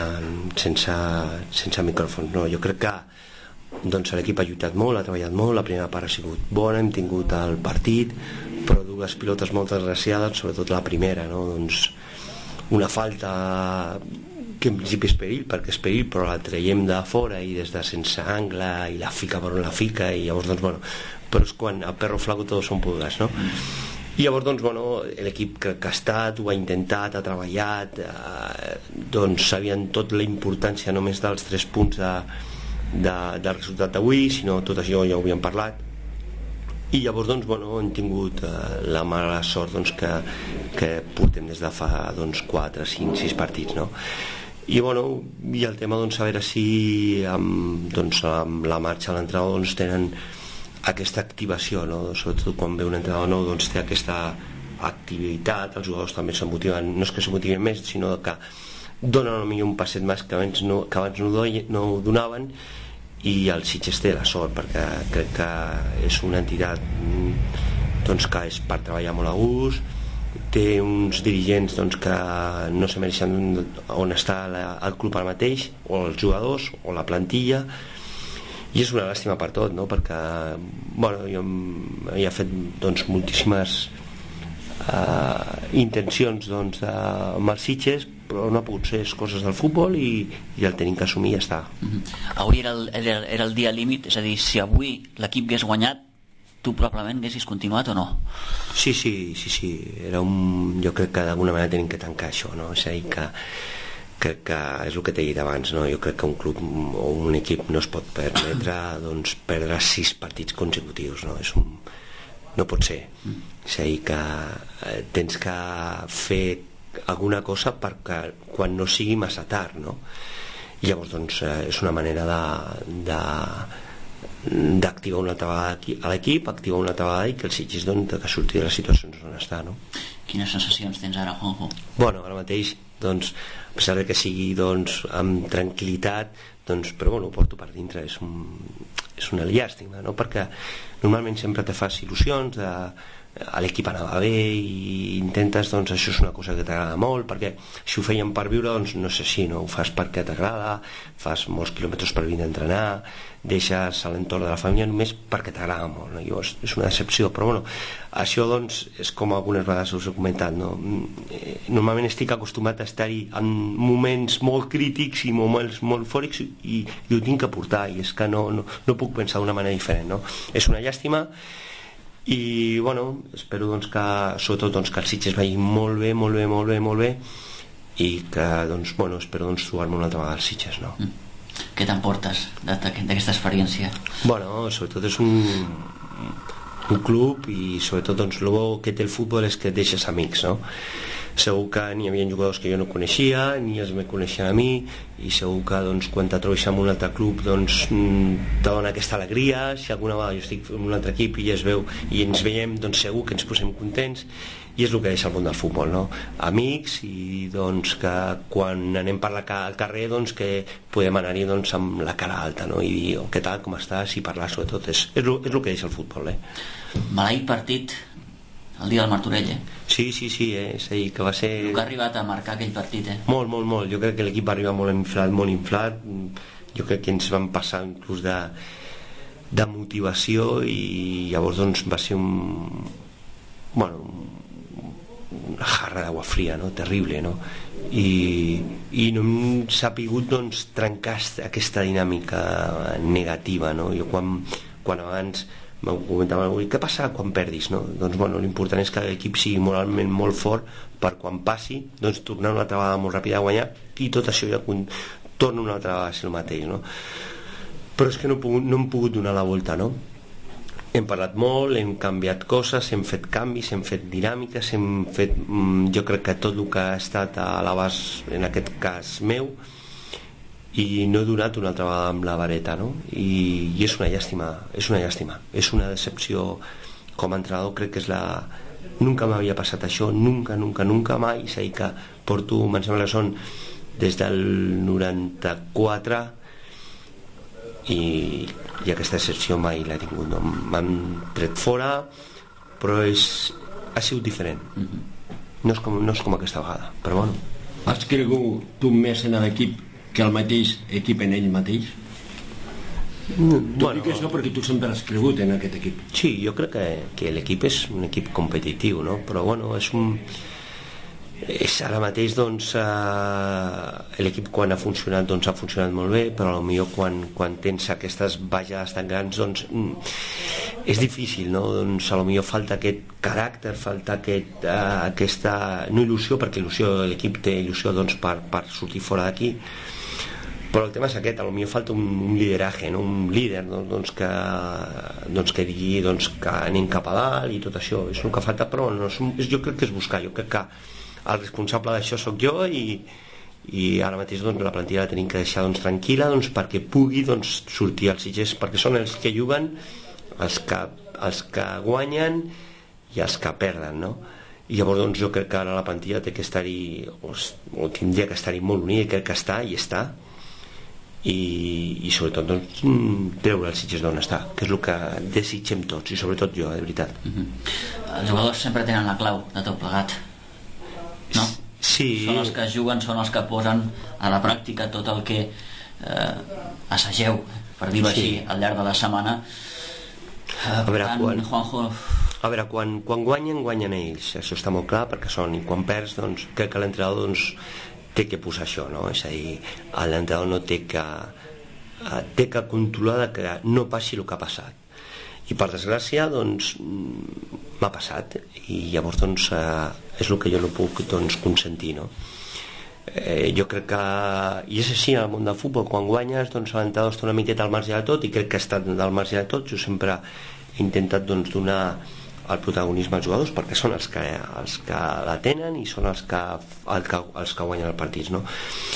sense micròfon. No, jo crec que doncs l'equip ha lluitat molt, ha treballat molt, la primera part ha sigut bona, hem tingut el partit, però 2 pilotes molt desgraciades, sobretot la primera, no? Doncs una falta que en principi és perill, perquè és perill, però la traiem de fora i des de sense angle i la fica per on la fica, i llavors doncs bueno, però és quan a perro flaco tots són pulgas, no? I llavors doncs bueno, l'equip que ha estat, ho ha intentat, ha treballat, doncs sabien tot la importància només dels 3 punts del resultat d'avui, sinó tot això ja ho havíem parlat, i llavors doncs bueno, hem tingut la mala sort doncs, que portem des de fa doncs, 4, 5, 6 partits, no? I bueno, i el tema doncs a veure si amb la marxa de l'entrenador doncs tenen aquesta activació, no? Sobretot quan ve un entrenador nou doncs té aquesta activitat, els jugadors també se'n motiven, no és que se'n motiven més, sinó que donen potser un passet més que abans no ho donaven, i el Sitges té la sort, perquè crec que és una entitat doncs, que és per treballar molt a gust, té uns dirigents doncs, que no se mereixen on està el club ara mateix, o els jugadors, o la plantilla, i és una làstima per tot, no? Perquè bueno, jo he fet doncs, moltíssimes intencions doncs, amb els Sitges, però no ha pogut ser coses del futbol i el tenim que assumir i ja està. Avui era el dia límit, és a dir, si avui l'equip hagués guanyat, tu probablement haguessis continuat o no? Sí, era jo crec que d'alguna manera tenim que tancar això, no? És a dir, que és el que t'he dit abans, no? Jo crec que un club o un equip no es pot permetre doncs, perdre 6 partits consecutius, no? No pot ser. És a dir, que tens que fer alguna cosa perquè quan no sigui massa tard, no? I llavors doncs és una manera d'activar una altra vegada a l'equip, activar una altra vegada i que el Sitges doncs, que surti de les situacions on està, no? Quines sensacions tens ara, Juanjo? Bueno, ara mateix, doncs, a pesar de que sigui doncs, amb tranquil·litat, doncs, però bueno, ho porto per dintre, és una llàstima, no? Perquè normalment sempre te fas il·lusions de l'equip anava bé i intentes, doncs això és una cosa que t'agrada molt, perquè si ho fèiem per viure, doncs no és així, no? Ho fas perquè t'agrada, fas molts quilòmetres per vindre a entrenar, deixes a l'entorn de la família només perquè t'agrada molt, no? Llavors és una decepció, però bueno, això doncs és com algunes vegades us he comentat, no? Normalment estic acostumat a estar-hi en moments molt crítics i moments molt eufòrics i ho tinc que portar, i és que no puc pensar d'una manera diferent, no? És una llàstima. I bueno, espero doncs, que sobretot doncs, que el Sitges vagi molt bé i que doncs, bueno, espero doncs, trobar-me una altra vegada al Sitges, no? Què t'emportes d'aquesta experiència? Bueno, sobretot és un club i sobretot doncs, el bo que té el futbol és que et deixes amics, no? Segur que n'hi havia jugadors que jo no coneixia ni els me coneixien a mi, i segur que doncs, quan te trobes en un altre club doncs, te dona aquesta alegria. Si alguna vegada jo estic en un altre equip i es veu i ens veiem, doncs segur que ens posem contents, i és el que deixa el món del futbol, no? Amics, i doncs que quan anem per al carrer doncs que podem anar-hi doncs, amb la cara alta, no? I dir, què tal, com estàs, i parlar, sobretot és el que deixa el futbol, Maleït partit el dia del Martorell, Sí, és a dir, que va ser... El que ha arribat a marcar aquell partit, Molt. Jo crec que l'equip va arribar molt inflat. Jo crec que ens van passar inclús de motivació, i llavors doncs va ser una jarra d'aigua fria, no? Terrible, no? I no hem sapigut doncs, trencar aquesta dinàmica negativa, no? Jo quan abans m'ho comentava avui, què passa quan perdis, no? Doncs bueno, l'important és que l'equip sigui moralment molt fort per quan passi, doncs tornar una altra vegada molt ràpida a guanyar, i tot això ja torna una altra vegada a ser el mateix, no? Però és que no hem pogut donar la volta, no? Hem parlat molt, hem canviat coses, hem fet canvis, hem fet dinàmiques, hem fet, jo crec que tot el que ha estat a l'abast, en aquest cas meu, i no he donat una altra vegada amb la vareta, no? I és una llàstima, és una decepció com a entrenador. Crec que és nunca m'havia passat això, nunca mai. És a dir, que porto, em sembla que són des del 94, i aquesta decepció mai l'he tingut, no? M'han tret fora, però ha sigut diferent. No és com aquesta vegada, però bueno. Has cregut tu més en l'equip que el mateix equip en ell mateix? Dic això perquè tu sempre has cregut en aquest equip. Sí, jo crec que l'equip és un equip competitiu, no? Però bueno, és ara mateix doncs, l'equip quan ha funcionat doncs ha funcionat molt bé, però potser quan tens aquestes baixades tan grans doncs és difícil, no? Doncs potser falta aquest caràcter, falta aquesta no il·lusió, perquè l'equip té il·lusió doncs, per sortir fora d'aquí. Però el tema és aquest, potser falta un lideratge, no? Un líder doncs, que digui doncs, que anem cap a dalt i tot això, és el que falta, però jo crec que és buscar. Jo crec que el responsable d'això sóc jo, i ara mateix doncs, la plantilla la tenim que deixar doncs, tranquil·la, doncs, perquè pugui doncs, sortir als Sitges, perquè són els que juguen, els que guanyen i els que perden, no? I llavors doncs, jo crec que ara la plantilla té que estar-hi, o tindria que estar-hi molt unida, i crec que està, i està, i sobretot doncs, treure els Sitges d'on està, que és el que desitgem tots, i sobretot jo, de veritat. Els jugadors sempre tenen la clau de tot plegat, no? Sí. Són els que juguen, són els que posen a la pràctica tot el que assageu, per dir-ho així, al llarg de la setmana. A veure, Juanjo, quan guanyen ells, això està molt clar, perquè són, i quan perds doncs, crec que l'entrenador doncs, té que posar això, no? És a dir, l'entrenador no té que controlar que no passi el que ha passat, i per desgràcia doncs m'ha passat, i llavors doncs és el que jo no puc doncs consentir, no? Jo crec que, i és així en el món del futbol, quan guanyes doncs l'entrenador està una miqueta al marge de tot, i crec que ha estat al marge de tot. Jo sempre he intentat doncs donar el protagonisme als jugadors, perquè són els que la tenen i són els que guanyen el partit, no?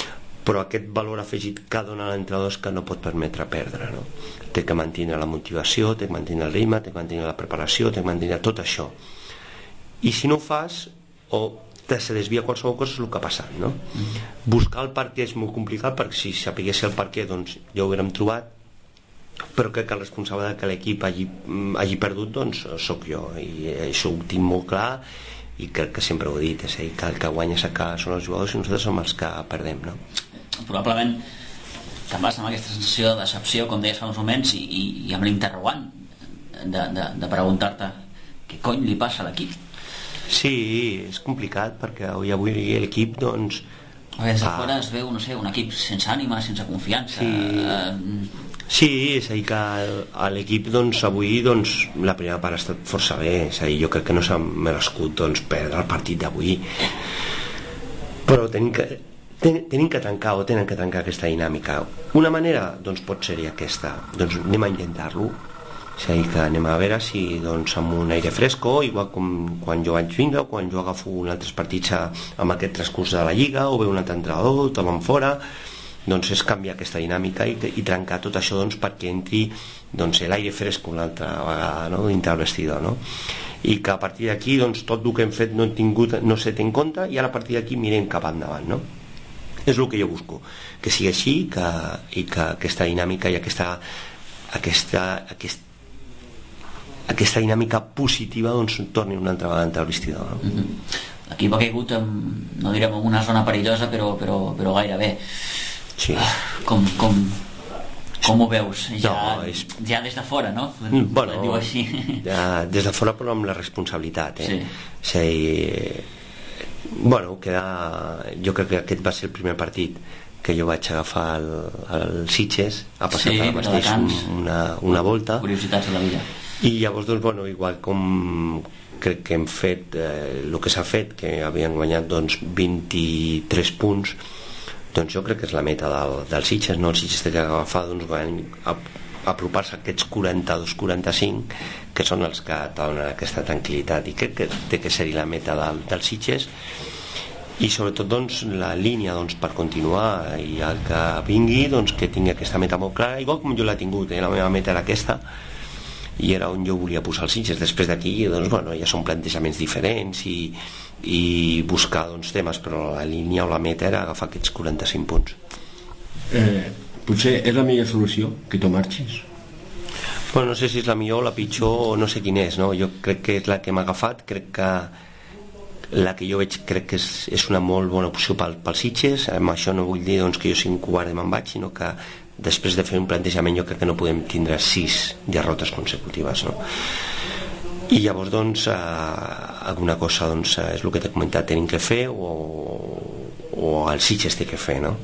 però aquest valor afegit que dona l'entrenador és que no pot permetre perdre, no? Té que mantenir la motivació, té que mantenir el ritme, té que mantenir la preparació, té que mantenir tot això, i si no ho fas o se desvia qualsevol cosa és el que ha passat, no? Buscar el perquè és molt complicat, perquè si sapigués el perquè doncs ja ho haguérem trobat, però crec que el responsable de que l'equip hagi perdut doncs sóc jo, i això ho tinc molt clar, i crec que sempre ho he dit, és a dir, que el que guanya són els jugadors i nosaltres som els que perdem, no? Probablement te'n vas amb aquesta sensació de decepció, com deies fa uns moments, i amb l'interrogant de preguntar-te què cony li passa a l'equip. Sí, és complicat, perquè avui l'equip doncs des de fora es veu, no sé, un equip sense ànima, sense confiança. Sí, és a dir que l'equip doncs avui doncs la primera part ha estat força bé, és a dir, jo crec que no s'ha merescut doncs perdre el partit d'avui, però tenen que trencar aquesta dinàmica. Una manera doncs pot ser aquesta, doncs anem a intentar-lo, és a dir, que anem a veure si doncs amb un aire fresco, igual com quan jo vaig vindre o quan jo agafo un altres partits amb aquest transcurs de la Lliga o ve un altre entrenador, tothom fora, doncs és canviar aquesta dinàmica i trencar tot això doncs perquè entri doncs l'aire fresc una altra vegada, no? Dintre el vestidor, no? I que a partir d'aquí doncs tot el que hem fet no s'ha té en compte, i ara a partir d'aquí mirem cap endavant, no? És el que jo busco, que sigui així, i que aquesta dinàmica i aquesta dinàmica positiva doncs torni una altra vegada al vestidor, no? L'equip ha caigut no direm en una zona perillosa, però gairebé. Sí. Com ho veus? Ja des de fora, no? Bueno, diu així. Des de fora, però amb la responsabilitat, sí. És a dir, bueno, jo crec que aquest va ser el primer partit que jo vaig agafar el Sitges, ha passat ara mateix una volta, curiositats de la vida, i llavors doncs, bueno, igual com crec que hem fet el que s'ha fet, que havien guanyat doncs 23 punts, doncs jo crec que és la meta del Sitges, no? El Sitges té que agafar doncs, apropar-se a aquests 42-45, que són els que donen aquesta tranquil·litat, i crec que té que ser la meta del Sitges, i sobretot doncs, la línia doncs, per continuar, i el que vingui doncs, que tingui aquesta meta molt clara, igual com jo l'he tingut, la meva meta era aquesta, i era on jo volia posar els Sitges. Després d'aquí doncs, bueno, ja són plantejaments diferents i buscar doncs, temes, però la línia o la meta era agafar aquests 45 punts. Potser és la millor solució que tu marxis? Bueno, no sé si és la millor o la pitjor, o no sé quin és, no? Jo crec que és la que m'ha agafat, crec que la que jo veig crec que és una molt bona opció pel Sitges. Amb això no vull dir doncs, que jo sigui un covard i me'n vaig, sinó que després de fer un plantejament jo crec que no podem tindre 6 derrotes consecutives, no? I llavors doncs alguna cosa doncs, és el que t'he comentat, tenim que fer o el Sitges té que fer, no?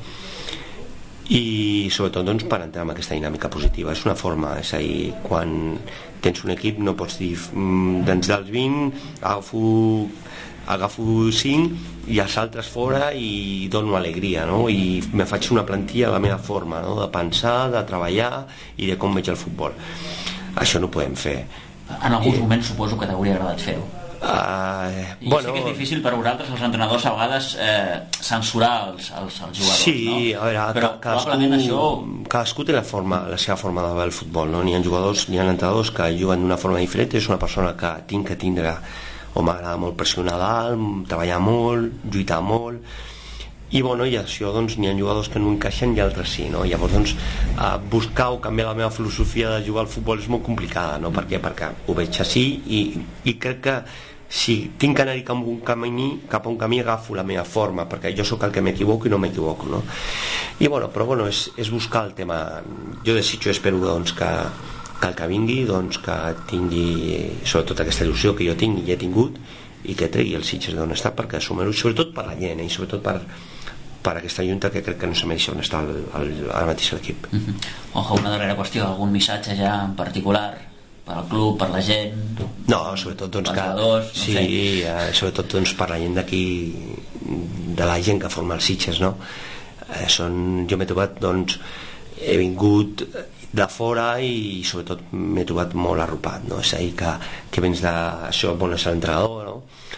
I sobretot doncs, per entrar en aquesta dinàmica positiva. És una forma, és a dir, quan tens un equip no pots dir doncs dels 20 agafo 5 i els altres fora i dono alegria, no? I me faig una plantilla a la meva forma, no? De pensar, de treballar i de com veig el futbol. Això no ho podem fer. En alguns moments suposo que t'hauria agradat fer-ho. Bueno, sé que és difícil per vosaltres, els entrenadors, a vegades censurar els jugadors, sí, no? A veure, però probablement això... cadascú té la seva forma de veure el futbol, no? N'hi ha jugadors, n'hi ha entrenadors que juguen d'una forma diferent. És una persona que tinc que tindre, o m'agrada molt pressionar dalt, treballar molt, lluitar molt, i bueno, i això doncs n'hi ha jugadors que no encaixen i altres sí, no? Llavors doncs buscar o canviar la meva filosofia de jugar al futbol és molt complicada, no? Per què? Perquè ho veig així i crec que si tinc que anar-hi cap a un camí agafo la meva forma, perquè jo sóc el que m'equivoco i no m'equivoco, no? I bueno, però bueno, és buscar el tema. Jo desitjo i espero doncs que el que vingui doncs que tingui sobretot aquesta il·lusió que jo tinc i he tingut, i que tregui el Sitges d'on està, perquè assumir-ho, sobretot per la gent, i sobretot per aquesta junta que crec que no se mereix on està ara mateix l'equip. Ojo, una darrera qüestió, algun missatge ja en particular per al club, per la gent? No, sobretot doncs que sí, sobretot doncs per la gent d'aquí, de la gent que forma el Sitges, no? Jo m'he trobat doncs, he vingut de fora i sobretot m'he trobat molt arropat, no? És a dir, que vens d'això, bon és l'entrenador, no?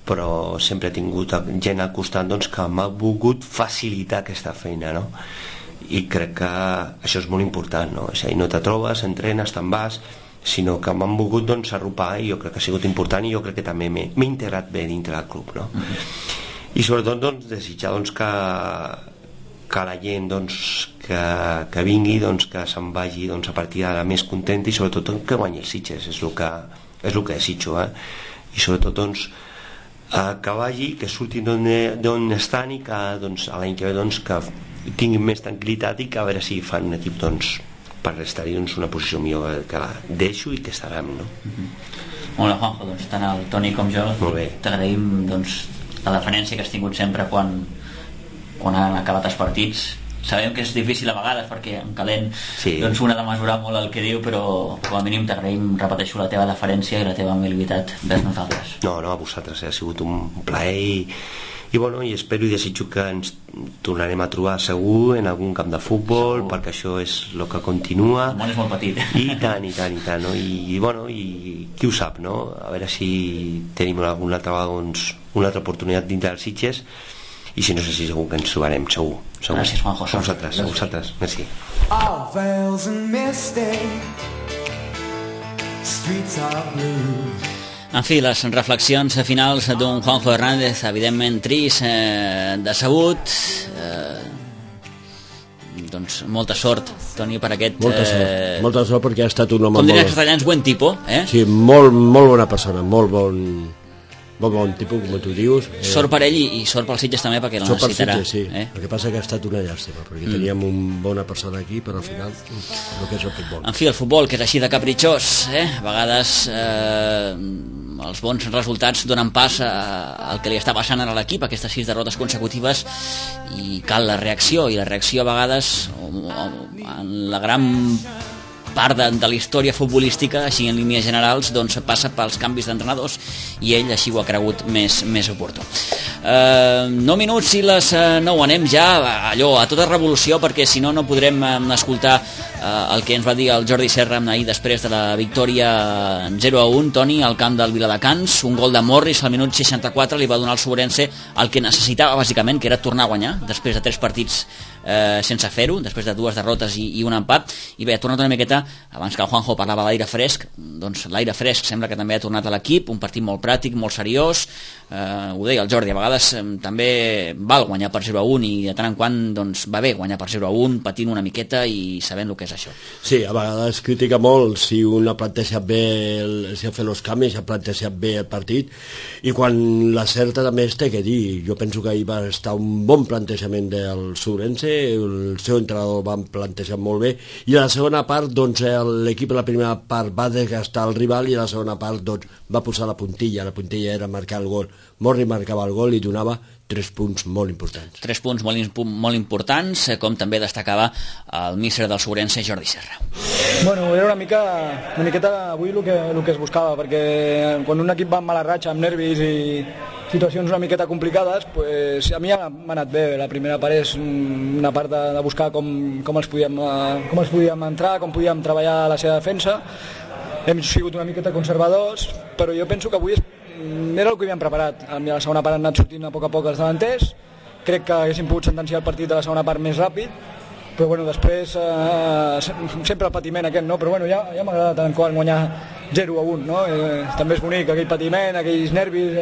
però sempre he tingut gent al costat doncs, que m'ha volgut facilitar aquesta feina, no? I crec que això és molt important, no? És a dir, no te trobes, entrenes, te'n vas, sinó que m'han volgut doncs, arropar, i jo crec que ha sigut important, i jo crec que també m'he integrat bé dintre del club, no? I sobretot doncs, desitjar doncs, que la gent doncs, que vingui, doncs, que se'n vagi doncs, a partir d'ara més content, i sobretot que guanyi els Sitges, és el que desitjo, i sobretot doncs, que vagi, que surtin d'on estan, i que doncs, l'any que ve doncs, que tinguin més tranquil·litat, i que a veure si fan un equip doncs, per estar-hi doncs, una posició millor, que la deixo i que estarem, no? Molt bé, Juanjo, doncs tant el Toni com jo t'agraïm doncs, la deferència que has tingut sempre quan han acabat els partits. Sabem que és difícil a vegades perquè en calent doncs un ha de mesurar molt el que diu, però com a mínim t'agraïm, repeteixo, la teva deferència i la teva amabilitat vers nosaltres. No, a vosaltres, ha sigut un plaer, i bueno, i espero i desitjo que ens tornarem a trobar segur en algun camp de futbol, perquè això és el que continua. El món és molt petit. I tant, no? I bueno, i qui ho sap, no? A veure si tenim alguna altra vegada doncs, una altra oportunitat dintre dels Sitges, i si no sé si segur que ens trobarem, segur. Gràcies, Juanjo. A vosaltres, merci. All veils and misty, streets are blue. En fi, les reflexions finals d'un Juanjo Hernández, evidentment trist, decebut, doncs molta sort, Toni, per aquest... Molta sort perquè ha estat un home com diran els catalans, buen tipo, Sí, molt bona persona, molt bon tipus, com tu dius. Sort per ell i sort pels Sitges també, perquè la necessitarà. Sort per Sitges, sí. El que passa que ha estat una llàstima, perquè teníem una bona persona aquí, però al final el que és el futbol. En fi, el futbol, que és així de capritxós, a vegades els bons resultats donen pas al que li està passant a l'equip, aquestes 6 derrotes consecutives, i cal la reacció, i la reacció a vegades, en la gran part de la història futbolística, així en línies generals, doncs passa pels canvis d'entrenadors, i ell així ho ha cregut més oportú. 9 minuts i les 9, anem ja allò a tota revolució, perquè si no podrem escoltar el que ens va dir el Jordi Serra ahir després de la victòria 0-1, Toni, al camp del Viladecans. Un gol de Morris al minut 64 li va donar al Sobrense el que necessitava bàsicament, que era tornar a guanyar després de 3 partits sense fer-ho, després de 2 derrotes i un empat. I bé, ha tornat una miqueta, abans que el Juanjo parlava de l'aire fresc, doncs l'aire fresc sembla que també ha tornat a l'equip, un partit molt pràctic, molt seriós, ho deia el Jordi, a vegades també val guanyar per 0-1, i de tant en quant doncs, va bé guanyar per 0-1, patint una miqueta i sabent el que és això. Sí, a vegades critica molt si un ha plantejat bé, si ha fet els canvis, ha plantejat bé el partit, i quan l'acerta també es té que dir. Jo penso que ahir va estar un bon plantejament del Sobrense, el seu entrenador va plantejar molt bé, i a la segona part doncs, l'equip a la primera part va desgastar el rival, i a la segona part doncs, va posar la puntilla era marcar el gol. Morri marcava el gol i donava 3 punts molt importants. 3 punts molt importants, com també destacava el míster del Sobrense, Jordi Serra. Bueno, era una miqueta avui el que es buscava, perquè quan un equip va amb mala ratxa, amb nervis i situacions una miqueta complicades, pues a mi m'ha anat bé. La primera part és una part de buscar com els podíem entrar, com podíem treballar la seva defensa. Hem sigut una miqueta conservadors, però jo penso que avui era el que havíem preparat. A la segona part han anat sortint a poc els davanters, crec que haguéssim pogut sentenciar el partit a la segona part més ràpid, però bueno, després sempre el patiment aquest, no? Però bueno, ja m'agrada tant quan guanyar 0-1, no? També és bonic aquell patiment, aquells nervis,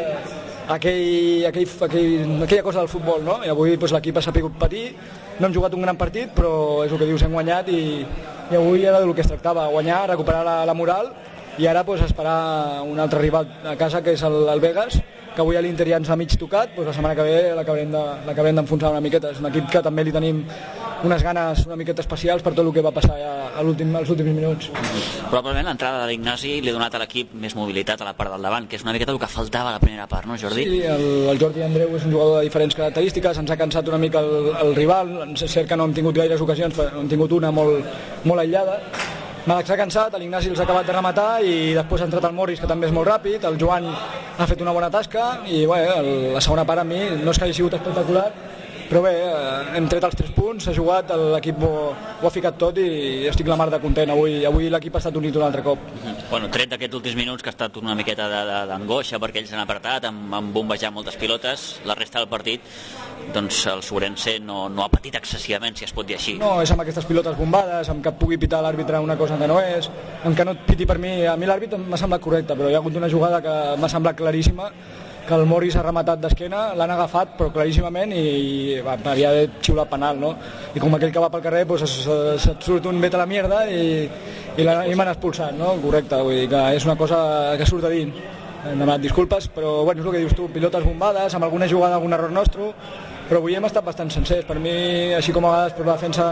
aquella cosa del futbol, no? I avui doncs, l'equip ha sabut patir, no hem jugat un gran partit, però és el que dius, hem guanyat, i avui era del que es tractava, guanyar, recuperar la moral, i ara pues, esperar un altre rival a casa, que és el Vegas, que avui a l'Inter ja ens ha mig tocat, pues, la setmana que ve l'acabarem d'enfonsar una miqueta. És un equip que també li tenim unes ganes una miqueta especials per tot el que va passar ja als últims minuts. Probablement l'entrada de l'Ignasi li ha donat a l'equip més mobilitat a la part del davant, que és una miqueta el que faltava a la primera part, no, Jordi? Sí, el Jordi Andreu és un jugador de diferents característiques, ens ha cansat una mica el rival, és cert que no hem tingut gaires ocasions, però hem tingut una molt aïllada. Màlac s'ha cansat, l'Ignasi els ha acabat de rematar, i després ha entrat el Morris, que també és molt ràpid, el Joan ha fet una bona tasca, i bé, la segona part a mi no és que hagi sigut espectacular, Però bé, hem tret els 3 punts, s'ha jugat, l'equip ho ha ficat tot i estic la mar de content. Avui l'equip ha estat unit un altre cop. Bueno, tret d'aquests últims minuts que ha estat una miqueta d'angoixa perquè ells han apretat, han bombejat moltes pilotes, la resta del partit, doncs el Ourense no ha patit excessivament, si es pot dir així. No, és amb aquestes pilotes bombades, amb que pugui pitar l'àrbitre una cosa que no és, amb que no et piti per mi. A mi l'àrbitre m'ha semblat correcte, però hi ha hagut una jugada que m'ha semblat claríssima, que el Morris ha rematat d'esquena, l'han agafat però claríssimament i havia de xiular penal, no? I com aquell que va pel carrer se't surt un vete a la mierda i m'han expulsat, no? Correcte, vull dir que és una cosa que surt de dins. Hem demanat disculpes, però bueno, és el que dius tu, pilotes bombades, amb alguna jugada, algun error nostre, però avui hem estat bastant sencers. Per mi, així com a vegades per la defensa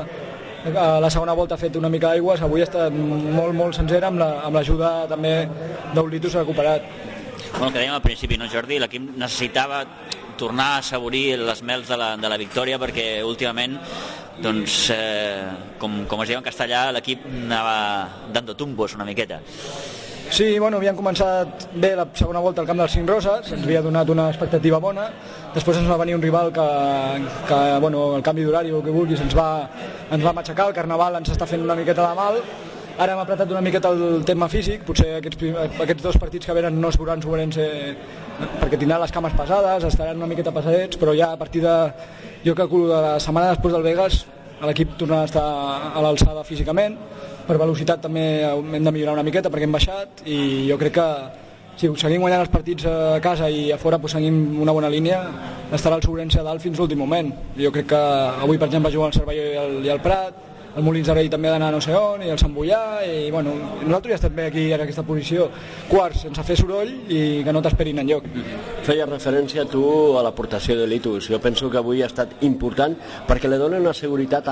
a la segona volta ha fet una mica d'aigües, avui ha estat molt, molt sencera amb l'ajuda també d'Ulitus recuperat. Bueno, el que dèiem al principi, no, Jordi? L'equip necessitava tornar a assaborir les mels de la victòria perquè últimament, doncs, com es diu en castellà, l'equip anava dando tumbos una miqueta. Sí, bueno, havíem començat bé la segona volta al camp dels 5 Roses, ens havia donat una expectativa bona, després ens va venir un rival que bueno, el canvi d'horari o el que vulguis ens va matxacar, el Carnaval ens està fent una miqueta de mal. Ara hem apretat una miqueta el tema físic, potser aquests 2 partits que venen no es veuran Ourense perquè tindran les cames pesades, estaran una miqueta pesadets, però ja a partir de, jo calculo, de la setmana després del Vegas, l'equip tornarà a estar a l'alçada físicament, per velocitat també hem de millorar una miqueta perquè hem baixat i jo crec que si seguim guanyant els partits a casa i a fora pues, seguim una bona línia, estarà el Ourense a dalt fins l'últim moment. Jo crec que avui, per exemple, juguen el Cervelló i el Prat, el Molins de Rei també ha d'anar no sé on, i el Sant Boià, i bueno, nosaltres ja estem bé aquí en aquesta posició, quarts, sense fer soroll i que no t'esperin enlloc. Feia referència tu a l'aportació de Litus. Jo penso que avui ha estat important perquè li dona una seguretat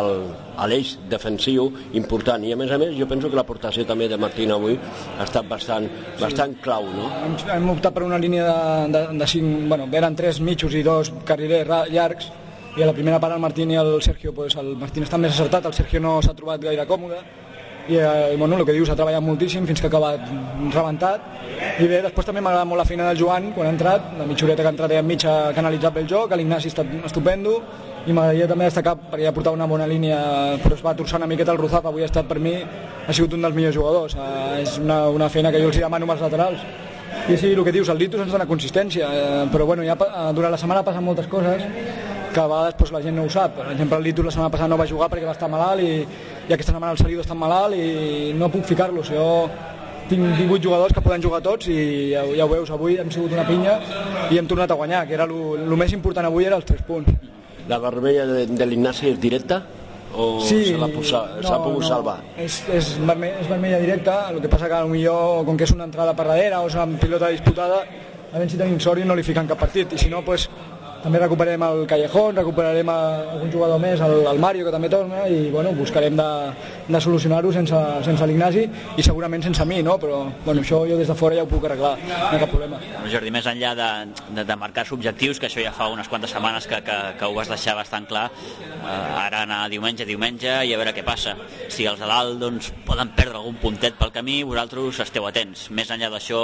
a l'eix defensiu important, i a més jo penso que l'aportació també de Martín avui ha estat bastant clau, no? Hem optat per una línia de 5, bueno, eren 3 mitjos i 2 carrilers llargs, i a la primera part el Martín i el Sergio, pues el Martín està més acertat, el Sergio no s'ha trobat gaire còmode i bueno, el que dius, ha treballat moltíssim fins que ha acabat rebentat. I bé, després també m'ha agradat molt la feina del Joan quan ha entrat, la mitjoreta que ha entrat enmig ha canalitzat bé el joc, l'Ignasi està estupendo, i m'agradaria també destacar perquè ha portat una bona línia, però es va torçar una miqueta el Ruzap, avui ha estat per mi, ha sigut un dels millors jugadors, és una feina que jo els demano amb els laterals. I sí, el que dius, el Litus ens dona consistència, però bueno, ja durant la setmana passen moltes coses que a vegades pues, la gent no ho sap. Per exemple, el Litus la setmana passada no va jugar perquè va estar malalt i aquesta setmana el Salido està malalt i no puc ficar-los. Jo tinc 18 jugadors que poden jugar tots i ja ho veus, avui hem sigut una pinya i hem tornat a guanyar, que era el més important avui era els 3 punts. La vermella de l'Ignasi és directa? O sí, s'ha pogut salvar? És vermella directa, el que passa que potser com que és una entrada per darrere o és una pilota disputada, a veure si tenim sort i no li fiquen cap partit, i si no, pues, també recuperarem el Callejón, recuperarem algun jugador més, el Mario, que també torna, i bueno, buscarem de solucionar-ho sense l'Ignasi i segurament sense mi, no? Però bueno, això jo des de fora ja ho puc arreglar, no hi ha cap problema. Jordi, més enllà de marcar-se objectius, que això ja fa unes quantes setmanes que ho vas deixar bastant clar, ara anar diumenge i a veure què passa. Si els de dalt doncs, poden perdre algun puntet pel camí, vosaltres esteu atents. Més enllà d'això,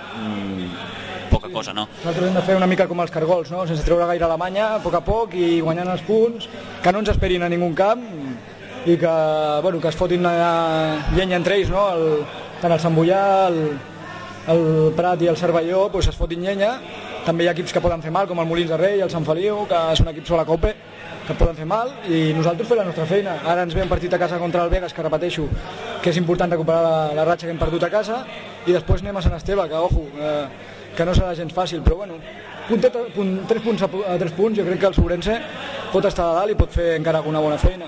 poca cosa, no? Nosaltres hem de fer una mica com els cargols, no? Sense treure gaire Alemanya, a poc i guanyant els punts, que no ens esperin a ningú camp i que, bueno, que es fotin llenya entre ells, no? Tant el Sant Boià, el Prat i el Cervelló pues, es fotin llenya. També hi ha equips que poden fer mal, com el Molins de Rei, el Sant Feliu, que són equips a la Copa, que poden fer mal, i nosaltres fer la nostra feina. Ara ens ve un partit a casa contra el Vegas, que repeteixo, que és important recuperar la ratxa que hem perdut a casa, i després anem a Sant Esteve, que, ojo, que no serà gens fàcil, però bueno, 3 punts a 3 punts, jo crec que el Ourense pot estar a dalt i pot fer encara una bona feina.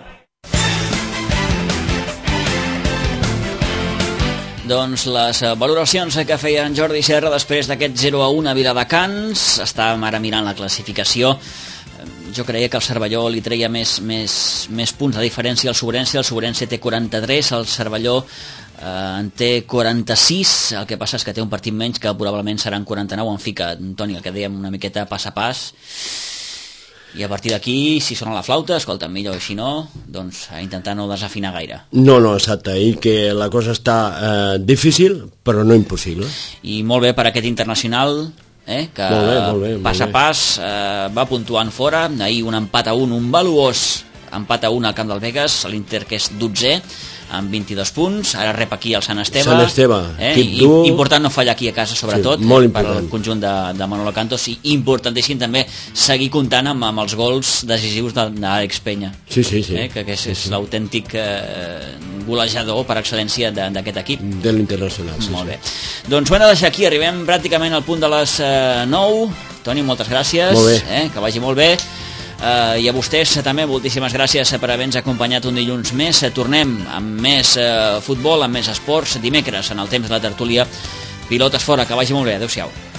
Doncs les valoracions que feia en Jordi Serra després d'aquest 0-1 a Viladecans. Estàvem ara mirant la classificació. Jo creia que el Cervelló li treia més punts de diferència al Ourense. El Ourense té 43, el Cervelló en té 46, el que passa és que té un partit menys, que probablement seran 49, en fi, que, Toni, el que dèiem una miqueta pas a pas, i a partir d'aquí, si sona la flauta, escolta, millor, si no, doncs a intentar no desafinar gaire. No, exacte, i que la cosa està difícil, però no impossible. I molt bé per aquest internacional, que molt bé, pas a pas va puntuant fora. Ahir un empat a 1, un valuós empat a 1 al camp del Vegas, l'Inter que és 12è amb 22 punts, ara rep aquí el Sant Esteve. Sant Esteve, equip dur. Important no fallar aquí a casa, sobretot, sí, molt important. per el conjunt de Manolo Cantos, i importantíssim també seguir comptant amb els gols decisius d'Àlex Peña, sí. Que és l'autèntic golejador per excel·lència d'aquest equip. De l'Internacional, sí. Molt bé. Doncs ho hem de deixar aquí, arribem pràcticament al punt de les 9. Toni, moltes gràcies, molt bé. Que vagi molt bé. I a vostès també moltíssimes gràcies per haver-nos acompanyat un dilluns més. Tornem amb més futbol, amb més esports dimecres en el temps de la tertúlia Pilotes Fora. Que vagi molt bé, adeu-siau.